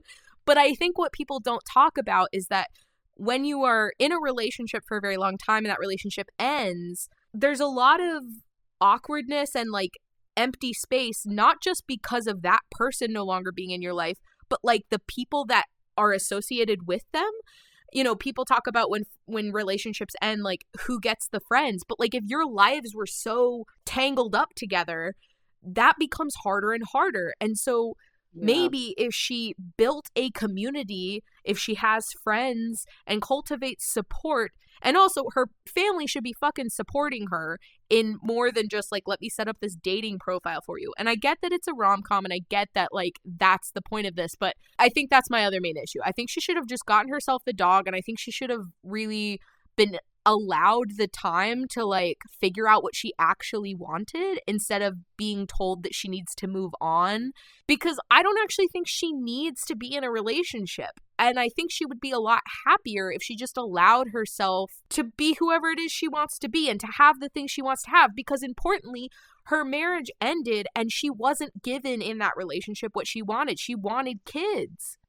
but I think what people don't talk about is that when you are in a relationship for a very long time and that relationship ends, there's a lot of awkwardness and like empty space, not just because of that person no longer being in your life, but like the people that are associated with them. You know, people talk about when relationships end, like who gets the friends, but like if your lives were so tangled up together, that becomes harder and harder. And so maybe if she built a community, if she has friends and cultivates support, and also her family should be fucking supporting her in more than just like, let me set up this dating profile for you. And I get that it's a rom-com and I get that like that's the point of this, but I think that's my other main issue. I think she should have just gotten herself the dog, and I think she should have really been allowed the time to like figure out what she actually wanted instead of being told that she needs to move on, because I don't actually think she needs to be in a relationship. And I think she would be a lot happier if she just allowed herself to be whoever it is she wants to be and to have the things she wants to have, because importantly, her marriage ended and she wasn't given in that relationship what she wanted. She wanted kids,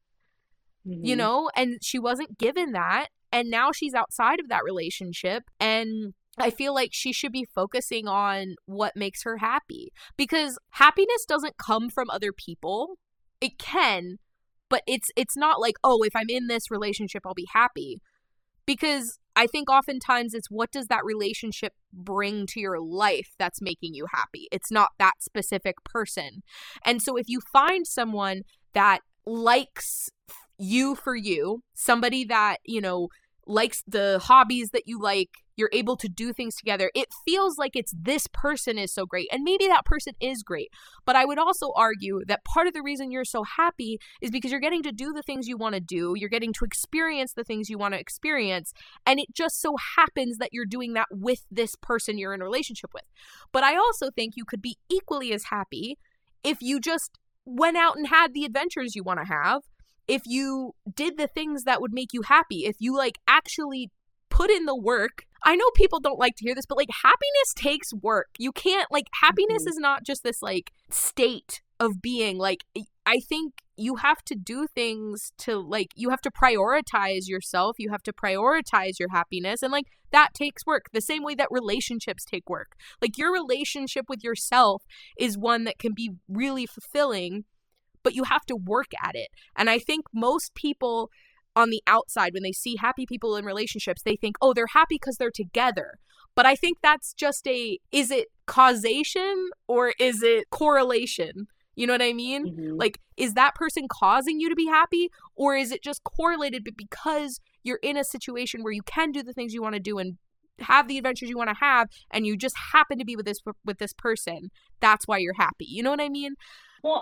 you know, and she wasn't given that. And now she's outside of that relationship, and I feel like she should be focusing on what makes her happy, because happiness doesn't come from other people. It can, but it's not like, oh, if I'm in this relationship, I'll be happy. Because I think oftentimes it's what does that relationship bring to your life that's making you happy. It's not that specific person. And so if you find someone that likes you for you, somebody that, you know, likes the hobbies that you like, you're able to do things together, it feels like it's this person is so great. And maybe that person is great. But I would also argue that part of the reason you're so happy is because you're getting to do the things you want to do. You're getting to experience the things you want to experience. And it just so happens that you're doing that with this person you're in a relationship with. But I also think you could be equally as happy if you just went out and had the adventures you want to have, if you did the things that would make you happy, if you like actually put in the work. I know people don't like to hear this, but like happiness takes work. You can't like happiness is not just this like state of being. Like I think you have to do things to like, you have to prioritize yourself. You have to prioritize your happiness, and like that takes work the same way that relationships take work. Like your relationship with yourself is one that can be really fulfilling, but you have to work at it. And I think most people on the outside, when they see happy people in relationships, they think, oh, they're happy because they're together. But I think that's just is it causation or is it correlation? You know what I mean? Like, is that person causing you to be happy, or is it just correlated because you're in a situation where you can do the things you want to do and have the adventures you want to have, and you just happen to be with this person? That's why you're happy. You know what I mean? Well,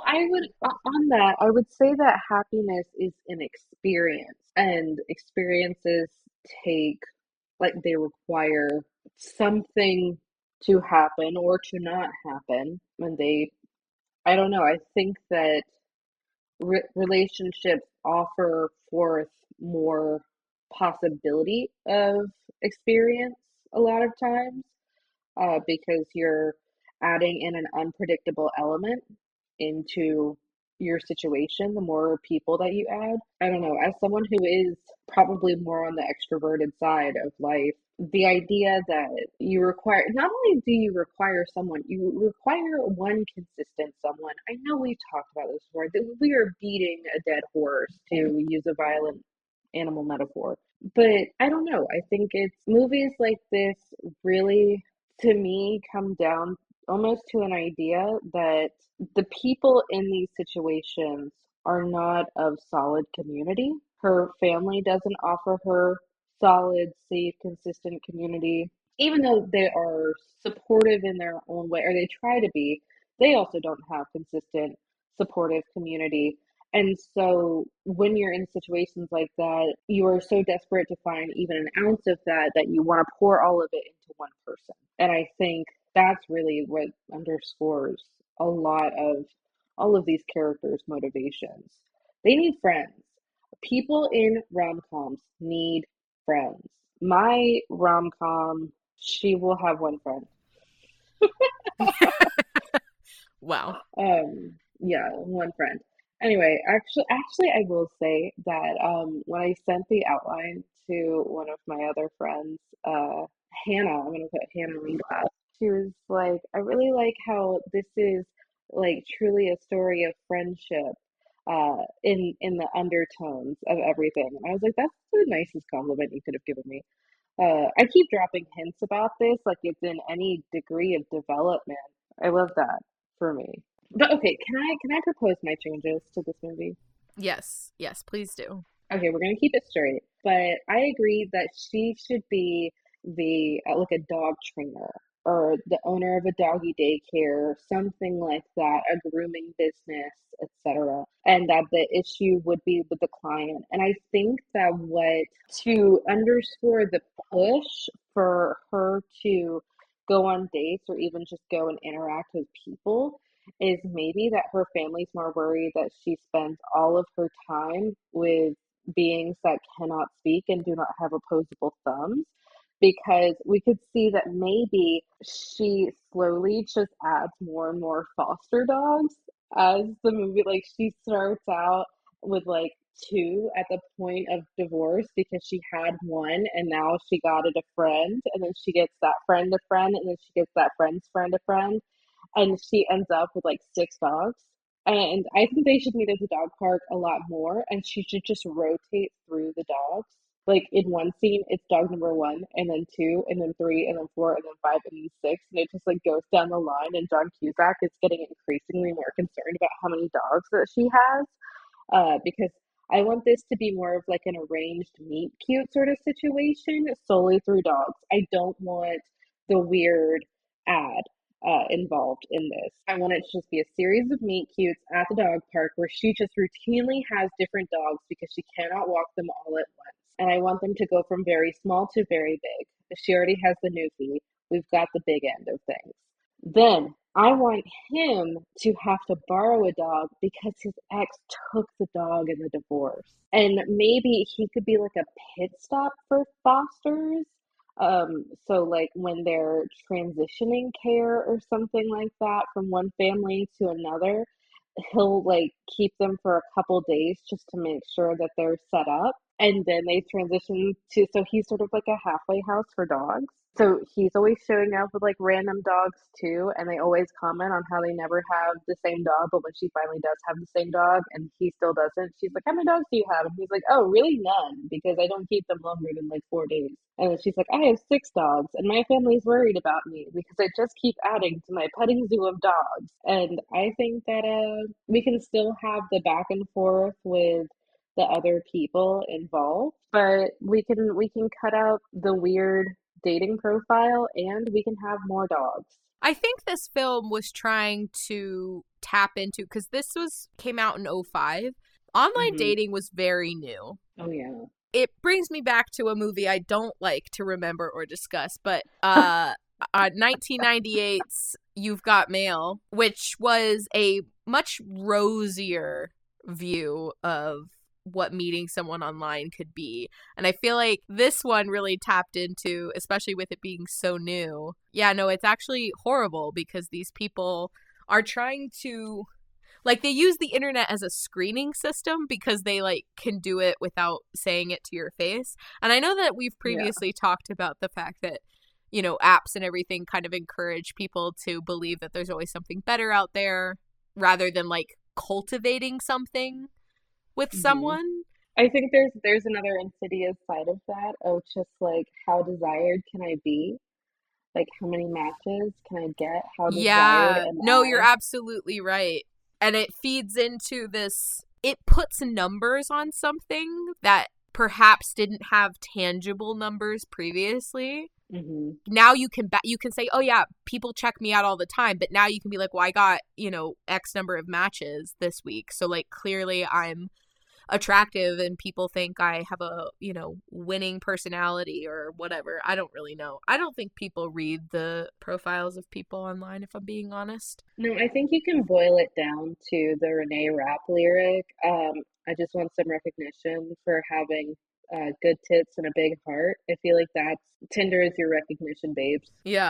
I would say that happiness is an experience, and experiences take, like, they require something to happen or to not happen. And I don't know, I think that relationships offer forth more possibility of experience a lot of times, because you're adding in an unpredictable element into your situation, the more people that you add. I don't know, as someone who is probably more on the extroverted side of life, the idea that you require, not only do you require someone, you require one consistent someone. I know we've talked about this before, that we are beating a dead horse, to use a violent animal metaphor. But I don't know, I think it's movies like this really, to me, come down almost to an idea that the people in these situations are not of solid community. Her family doesn't offer her solid, safe, consistent community. Even though they are supportive in their own way, or they try to be, they also don't have consistent, supportive community. And so when you're in situations like that, you are so desperate to find even an ounce of that you want to pour all of it into one person. And I think that's really what underscores a lot of all of these characters' motivations. They need friends. People in rom-coms need friends. My rom-com, she will have one friend. Wow. Yeah, one friend. Anyway, actually, I will say that when I sent the outline to one of my other friends, Hannah, I'm gonna put Hannah on blast. She was like, I really like how this is like truly a story of friendship, in the undertones of everything. And I was like, that's the nicest compliment you could have given me. I keep dropping hints about this, like it's in any degree of development. I love that for me. But okay, can I propose my changes to this movie? Yes. Yes, please do. Okay, we're gonna keep it straight, but I agree that she should be the like a dog trainer or the owner of a doggy daycare, something like that, a grooming business, etc. And that the issue would be with the client. And I think that what to underscore the push for her to go on dates or even just go and interact with people is maybe that her family's more worried that she spends all of her time with beings that cannot speak and do not have opposable thumbs, because we could see that maybe she slowly just adds more and more foster dogs as the movie, like she starts out with like two at the point of divorce because she had one and now she got it a friend, and then she gets that friend a friend, and then she gets that friend's friend a friend, and she ends up with like six dogs. And I think they should meet at the dog park a lot more, and she should just rotate through the dogs. Like in one scene, it's dog number one, and then two, and then three, and then four, and then five, and then six, and it just like goes down the line. And John Cusack is getting increasingly more concerned about how many dogs that she has, because I want this to be more of like an arranged meet cute sort of situation solely through dogs. I don't want the weird ad involved in this. I want it to just be a series of meet cutes at the dog park where she just routinely has different dogs because she cannot walk them all at once. And I want them to go from very small to very big. If she already has the newfie, we've got the big end of things. Then I want him to have to borrow a dog because his ex took the dog in the divorce. And maybe he could be like a pit stop for fosters. So like when they're transitioning care or something like that from one family to another, he'll like keep them for a couple days just to make sure that they're set up. And then they transition to, so he's sort of like a halfway house for dogs. So he's always showing up with like random dogs too, and they always comment on how they never have the same dog, but when she finally does have the same dog and he still doesn't, she's like, how many dogs do you have? And he's like, oh, really none, because I don't keep them longer than like 4 days. And then she's like, I have six dogs, and my family's worried about me because I just keep adding to my petting zoo of dogs. And I think that we can still have the back and forth with the other people involved, but we can cut out the weird dating profile and we can have more dogs. I think this film was trying to tap into, because this was came out in '05. Online Hmm. dating was very new. Oh yeah. It brings me back to a movie I don't like to remember or discuss, but 1998's You've Got Mail, which was a much rosier view of what meeting someone online could be. And I feel like this one really tapped into, especially with it being so new. Yeah, no, it's actually horrible because these people are trying to, like, they use the internet as a screening system because they like can do it without saying it to your face. And I know that we've Yeah. previously talked about the fact that, you know, apps and everything kind of encourage people to believe that there's always something better out there rather than like cultivating something with Hmm. someone. I think there's another insidious side of that, of just like how desired can I be? Like how many matches can I get? How desired Yeah, am no, you're I? absolutely right. And it feeds into this, it puts numbers on something that perhaps didn't have tangible numbers previously. Hmm. Now you can say, "Oh yeah, people check me out all the time," but now you can be like, "Well, I got, you know, X number of matches this week." So like clearly I'm attractive and people think I have a, you know, winning personality or whatever. I don't really know. I don't think people read the profiles of people online, if I'm being honest. No, I think you can boil it down to the Renee Rapp lyric. I just want some recognition for having good tits and a big heart. I feel like that's Tinder is your recognition, babes. Yeah.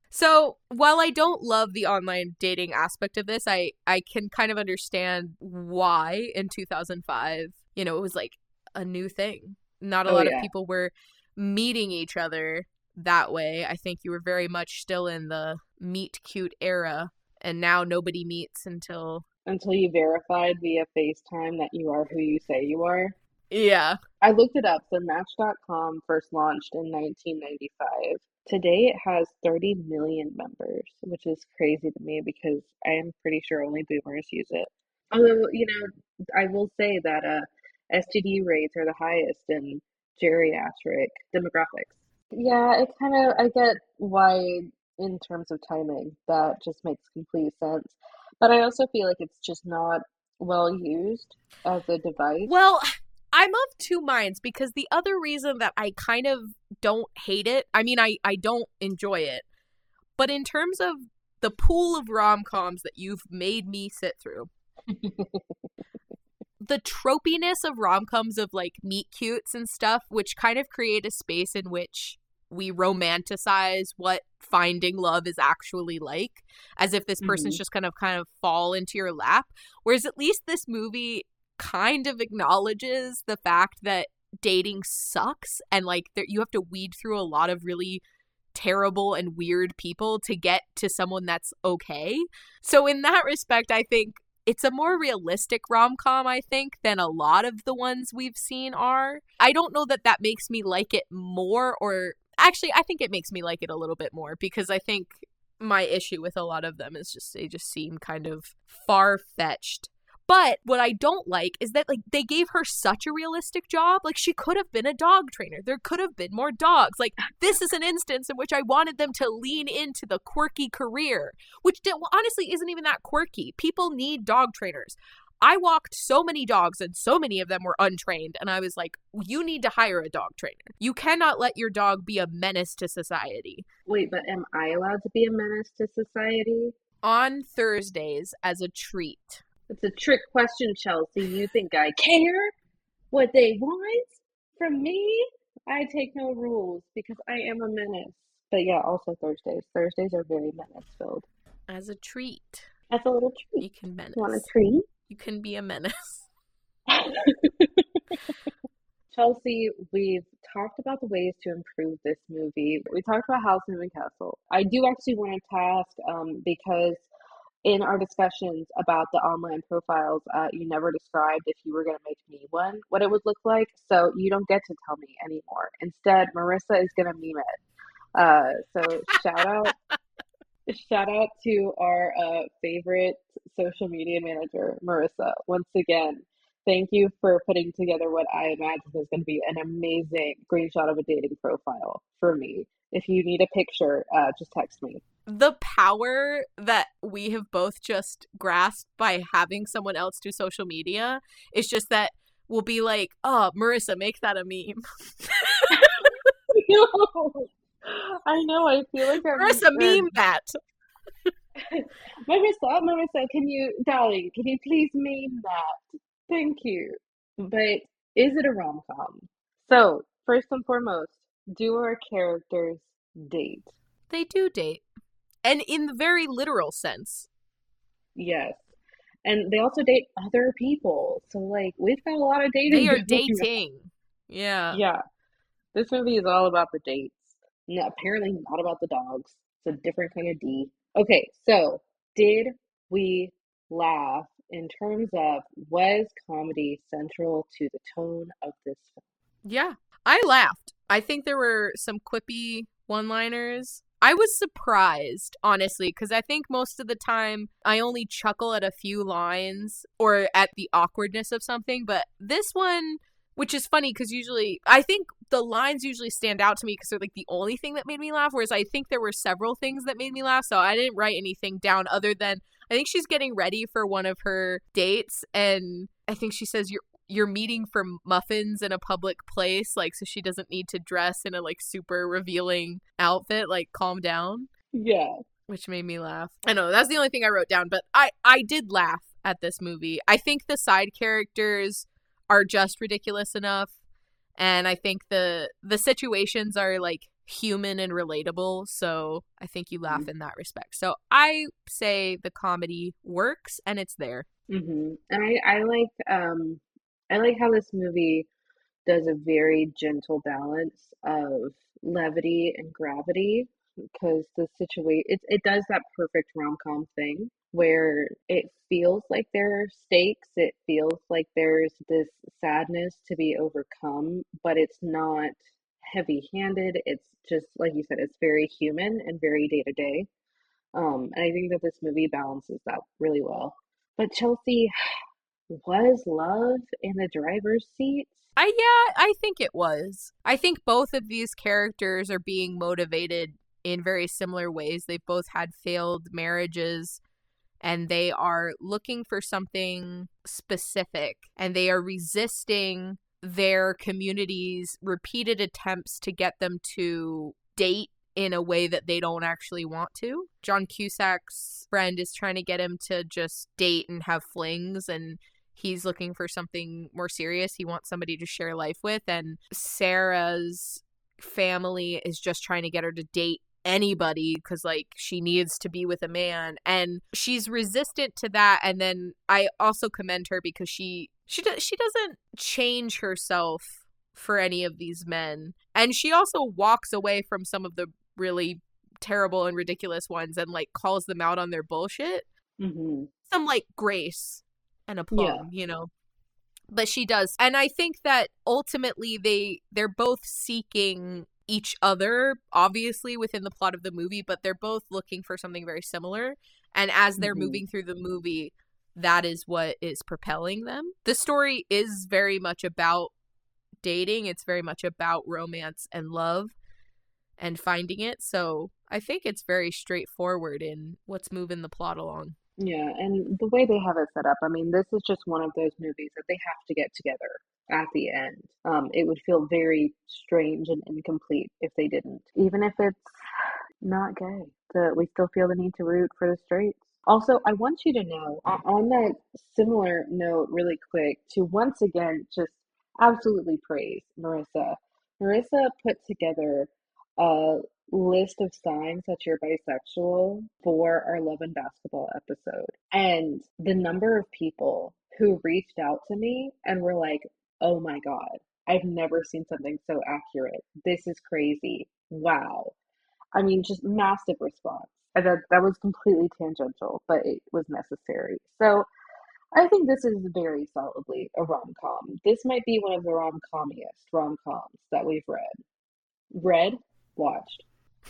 So while I don't love the online dating aspect of this, I can kind of understand why in 2005, you know, it was like a new thing. Not a lot of people were meeting each other that way. I think you were very much still in the meet cute era, and now nobody meets until you verified via FaceTime that you are who you say you are. Yeah. I looked it up. So Match.com first launched in 1995. Today it has 30 million members, which is crazy to me because I am pretty sure only boomers use it. Although, you know, I will say that STD rates are the highest in geriatric demographics. Yeah, I get why, in terms of timing, that just makes complete sense. But I also feel like it's just not well used as a device. Well, I'm of two minds because the other reason that I kind of don't hate it, I mean, I don't enjoy it, but in terms of the pool of rom-coms that you've made me sit through, the tropiness of rom-coms of like meet cutes and stuff, which kind of create a space in which we romanticize what finding love is actually like, as if this person's just kind of fall into your lap. Whereas at least this movie kind of acknowledges the fact that dating sucks and like you have to weed through a lot of really terrible and weird people to get to someone that's okay. So in that respect, I think it's a more realistic rom-com, I think, than a lot of the ones we've seen are. I don't know that that makes me like it more, or actually, I think it makes me like it a little bit more because I think my issue with a lot of them is just they just seem kind of far-fetched. But what I don't like is that like they gave her such a realistic job. Like she could have been a dog trainer. There could have been more dogs. Like this is an instance in which I wanted them to lean into the quirky career, which honestly isn't even that quirky. People need dog trainers. I walked so many dogs and so many of them were untrained. And I was like, you need to hire a dog trainer. You cannot let your dog be a menace to society. Wait, but am I allowed to be a menace to society? On Thursdays as a treat. It's a trick question, Chelsea. You think I care what they want from me? I take no rules because I am a menace. But yeah, also Thursdays. Thursdays are very menace-filled. As a treat. As a little treat. You can menace. You want a treat? You can be a menace. Chelsea, we've talked about the ways to improve this movie. We talked about House Moving Castle. I do actually want to task because in our discussions about the online profiles, you never described if you were going to make me one, what it would look like. So you don't get to tell me anymore. Instead, Marissa is going to meme it. So shout out to our favorite social media manager, Marissa. Once again, thank you for putting together what I imagine is going to be an amazing screenshot of a dating profile for me. If you need a picture, just text me. The power that we have both just grasped by having someone else do social media is just that we'll be like, oh, Marissa, make that a meme. No, I know. I feel like Marissa, meme that. Marissa, can you please meme that? Thank you. But is it a rom-com? So, first and foremost, do our characters date? They do date. And in the very literal sense. Yes. And they also date other people. So, like, we've got a lot of dating. They are dating. Yeah. Yeah. This movie is all about the dates. No, apparently not about the dogs. It's a different kind of D. Okay, so did we laugh in terms of was comedy central to the tone of this film? Yeah, I laughed. I think there were some quippy one-liners. I was surprised, honestly, because I think most of the time I only chuckle at a few lines or at the awkwardness of something. But this one, which is funny because usually I think the lines usually stand out to me because they're like the only thing that made me laugh. Whereas I think there were several things that made me laugh. So I didn't write anything down other than I think she's getting ready for one of her dates. And I think she says you're meeting for muffins in a public place, like, so she doesn't need to dress in a like super revealing outfit, like, calm down. Yeah. Which made me laugh. I know, that's the only thing I wrote down, but I did laugh at this movie. I think the side characters are just ridiculous enough, and I think the situations are like human and relatable. So I think you laugh in that respect. So I say the comedy works and it's there. And I like how this movie does a very gentle balance of levity and gravity because the situation it does that perfect rom-com thing where it feels like there are stakes, it feels like there's this sadness to be overcome, but it's not heavy-handed. It's just like you said, it's very human and very day to day. And I think that this movie balances that really well. But Chelsea, was love in the driver's seat? I think it was. I think both of these characters are being motivated in very similar ways. They've both had failed marriages and they are looking for something specific and they are resisting their community's repeated attempts to get them to date in a way that they don't actually want to. John Cusack's friend is trying to get him to just date and have flings, and he's looking for something more serious. He wants somebody to share life with, and Sarah's family is just trying to get her to date anybody because like she needs to be with a man, and she's resistant to that. And then I also commend her because she doesn't change herself for any of these men, and she also walks away from some of the really terrible and ridiculous ones and like calls them out on their bullshit. Some like grace and aplomb, you know. But she does. And I think that ultimately they're both seeking each other, obviously within the plot of the movie, but they're both looking for something very similar. And as they're moving through the movie, that is what is propelling them. The story is very much about dating. It's very much about romance and love and finding it. So I think it's very straightforward in what's moving the plot along. Yeah, and the way they have it set up, I mean, this is just one of those movies that they have to get together at the end. It would feel very strange and incomplete if they didn't. Even if it's not gay, we still feel the need to root for the straights. Also, I want you to know, on that similar note, really quick, to once again just absolutely praise Marissa. Marissa put together a list of signs that you're bisexual for our Love and Basketball episode. And the number of people who reached out to me and were like, oh my God, I've never seen something so accurate. This is crazy. Wow. I mean, just massive response. And that was completely tangential, but it was necessary. So I think this is very solidly a rom-com. This might be one of the rom-commiest rom-coms that we've read, watched.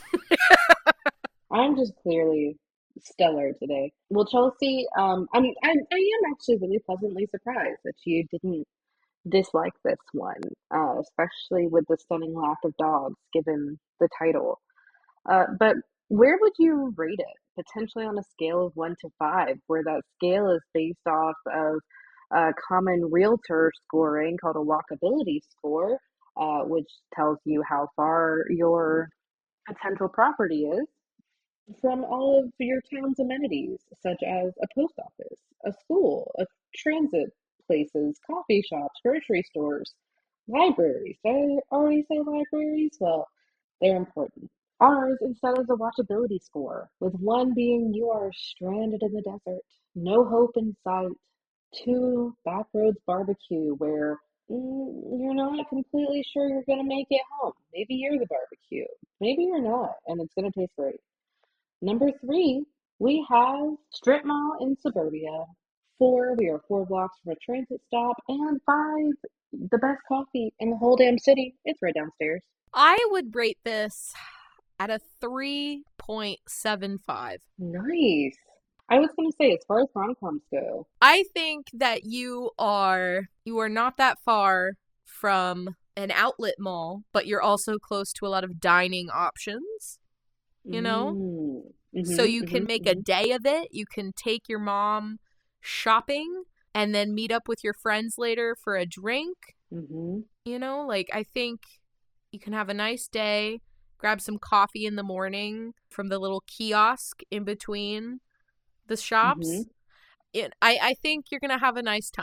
I'm just clearly stellar today. Well, Chelsea, I am actually really pleasantly surprised that you didn't dislike this one, especially with the stunning lack of dogs given the title. But where would you rate it? Potentially on a scale of 1 to 5, where that scale is based off of a common realtor scoring called a walkability score, which tells you how far your potential property is from all of your town's amenities, such as a post office, a school, a transit places, coffee shops, grocery stores, libraries. Did I already say libraries? Well, they're important. Ours instead is a watchability score, with 1 being you are stranded in the desert, no hope in sight, 2 backroads barbecue where you're not completely sure you're going to make it home. Maybe you're the barbecue. Maybe you're not, and it's going to taste great. Number 3, we have strip mall in suburbia. 4, we are 4 blocks from a transit stop. And 5, the best coffee in the whole damn city. It's right downstairs. I would rate this at a 3.75. Nice. I was going to say, as far as rom-coms go, I think that you are not that far from an outlet mall, but you're also close to a lot of dining options, you know? So you can make a day of it. You can take your mom shopping and then meet up with your friends later for a drink. You know, like I think you can have a nice day, grab some coffee in the morning from the little kiosk in between the shops. I think you're going to have a nice time.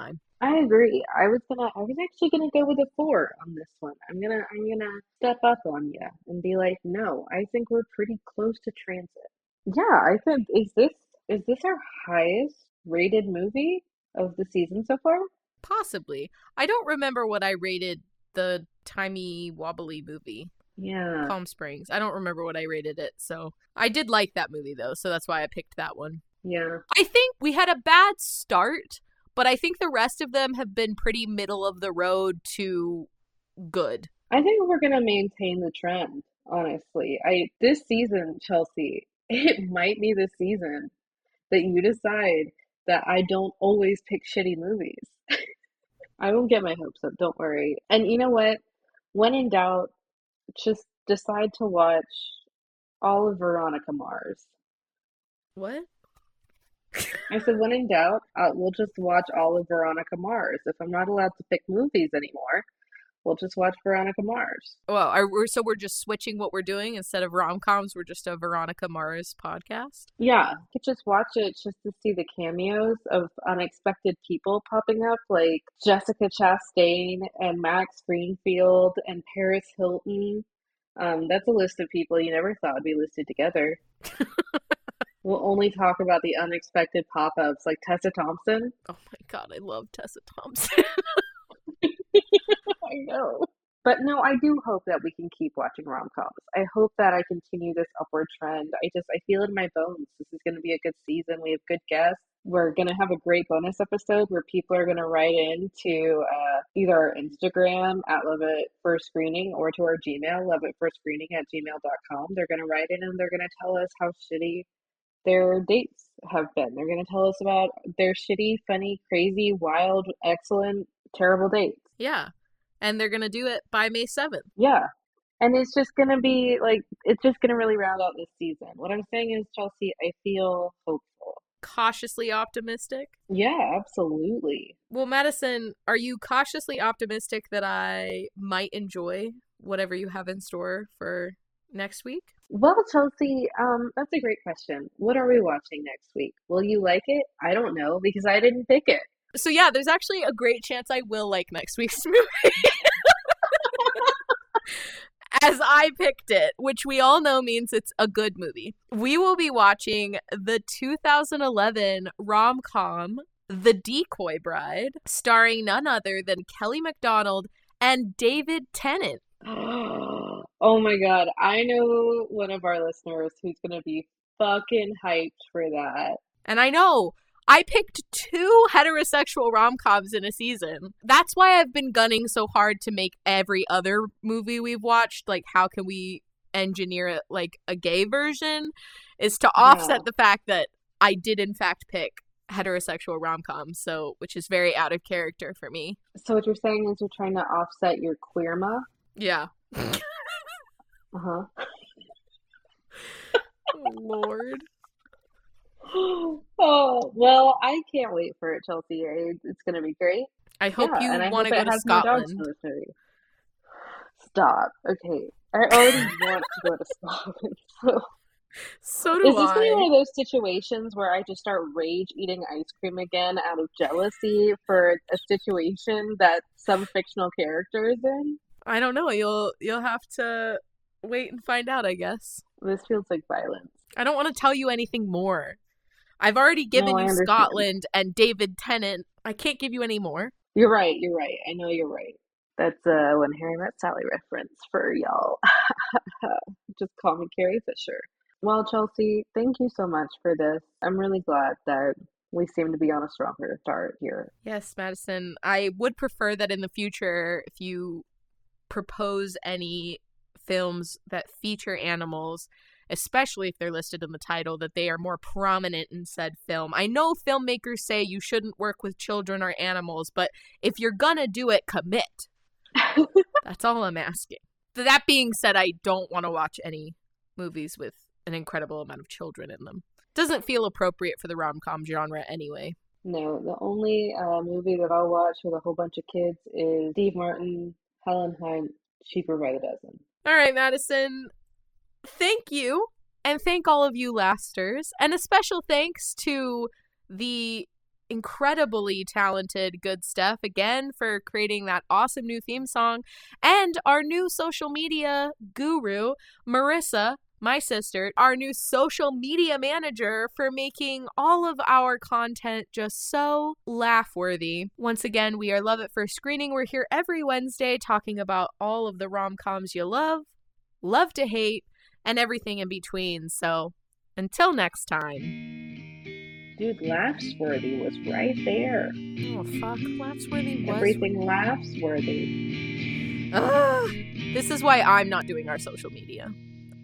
I agree. I was actually gonna go with a 4 on this one. I'm gonna step up on you and be like, no, I think we're pretty close to transit. Yeah, I think is this our highest rated movie of the season so far? Possibly. I don't remember what I rated the Timey Wobbly movie, Yeah, Palm Springs. I don't remember what I rated it, so I did like that movie though, so that's why I picked that one. yeah. I think we had a bad start, but I think the rest of them have been pretty middle of the road to good. I think we're gonna maintain the trend, honestly. I This season, Chelsea, it might be the season that you decide that I don't always pick shitty movies. I won't get my hopes up, don't worry. And you know what? When in doubt, just decide to watch all of Veronica Mars. What? I said, when in doubt, we'll just watch all of Veronica Mars. If I'm not allowed to pick movies anymore, we'll just watch Veronica Mars. Well, so we're just switching what we're doing instead of rom-coms, we're just a Veronica Mars podcast. Yeah, you could just watch it just to see the cameos of unexpected people popping up, like Jessica Chastain and Max Greenfield and Paris Hilton. That's a list of people you never thought would be listed together. We'll only talk about the unexpected pop-ups, like Tessa Thompson. Oh my god, I love Tessa Thompson. I know. But no, I do hope that we can keep watching rom-coms. I hope that I continue this upward trend. I feel in my bones. This is going to be a good season. We have good guests. We're going to have a great bonus episode where people are going to write in to either our Instagram at Love It First Screening or to our Gmail, loveitfirstscreening@gmail.com. They're going to write in and they're going to tell us how shitty their dates have been. They're going to tell us about their shitty, funny, crazy, wild, excellent, terrible dates. Yeah. And they're going to do it by May 7th. Yeah. And it's just going to be like, it's just going to really round out this season. What I'm saying is, Chelsea, I feel hopeful. Cautiously optimistic? Yeah, absolutely. Well, Madison, are you cautiously optimistic that I might enjoy whatever you have in store for next week? Well, Chelsea, that's a great question. What are we watching next week? Will you like it? I don't know because I didn't pick it. So yeah, there's actually a great chance I will like next week's movie. As I picked it, which we all know means it's a good movie. We will be watching the 2011 rom-com The Decoy Bride, starring none other than Kelly Macdonald and David Tennant. Oh my God. I know one of our listeners who's going to be fucking hyped for that. And I know I picked 2 heterosexual rom-coms in a season. That's why I've been gunning so hard to make every other movie we've watched, like, how can we engineer it like a gay version, is to offset the fact that I did in fact pick heterosexual rom-coms, so which is very out of character for me. So what you're saying is you're trying to offset your queerma? Yeah. Uh-huh. Oh, Lord. Oh, well, I can't wait for it, Chelsea. It's going to be great. I hope you and I want hope to it go to has more dogs Scotland. in this movie. Stop. Okay. I already want to go to Scotland. So do Is this going to be I. one of those situations where I just start rage eating ice cream again out of jealousy for a situation that some fictional character is in? I don't know. You'll have to wait and find out, I guess. This feels like violence. I don't want to tell you anything more. I've already given No, I you understand. Scotland and David Tennant. I can't give you any more. You're right. You're right. I know you're right. That's a When Harry Met Sally reference for y'all. Just call me Carrie Fisher. Well, Chelsea, thank you so much for this. I'm really glad that we seem to be on a stronger start here. Yes, Madison. I would prefer that in the future, if you propose any films that feature animals, especially if they're listed in the title, that they are more prominent in said film. I know filmmakers say you shouldn't work with children or animals, but if you're gonna do it, commit. That's all I'm asking. That being said, I don't want to watch any movies with an incredible amount of children in them. Doesn't feel appropriate for the rom-com genre anyway. No, the only movie that I'll watch with a whole bunch of kids is Steve Martin, Helen Hunt, Cheaper by the Dozen. All right, Madison. Thank you, and thank all of you lasters, and a special thanks to the incredibly talented Good Stuff again for creating that awesome new theme song, and our new social media guru, Marissa, my sister, our new social media manager, for making all of our content just so laugh-worthy. Once again, we are Love at First Screening. We're here every Wednesday talking about all of the rom-coms you love to hate, and everything in between. So, until next time. Dude, Laughsworthy was right there. Oh, fuck. Laughsworthy was... Everything Laughsworthy. This is why I'm not doing our social media.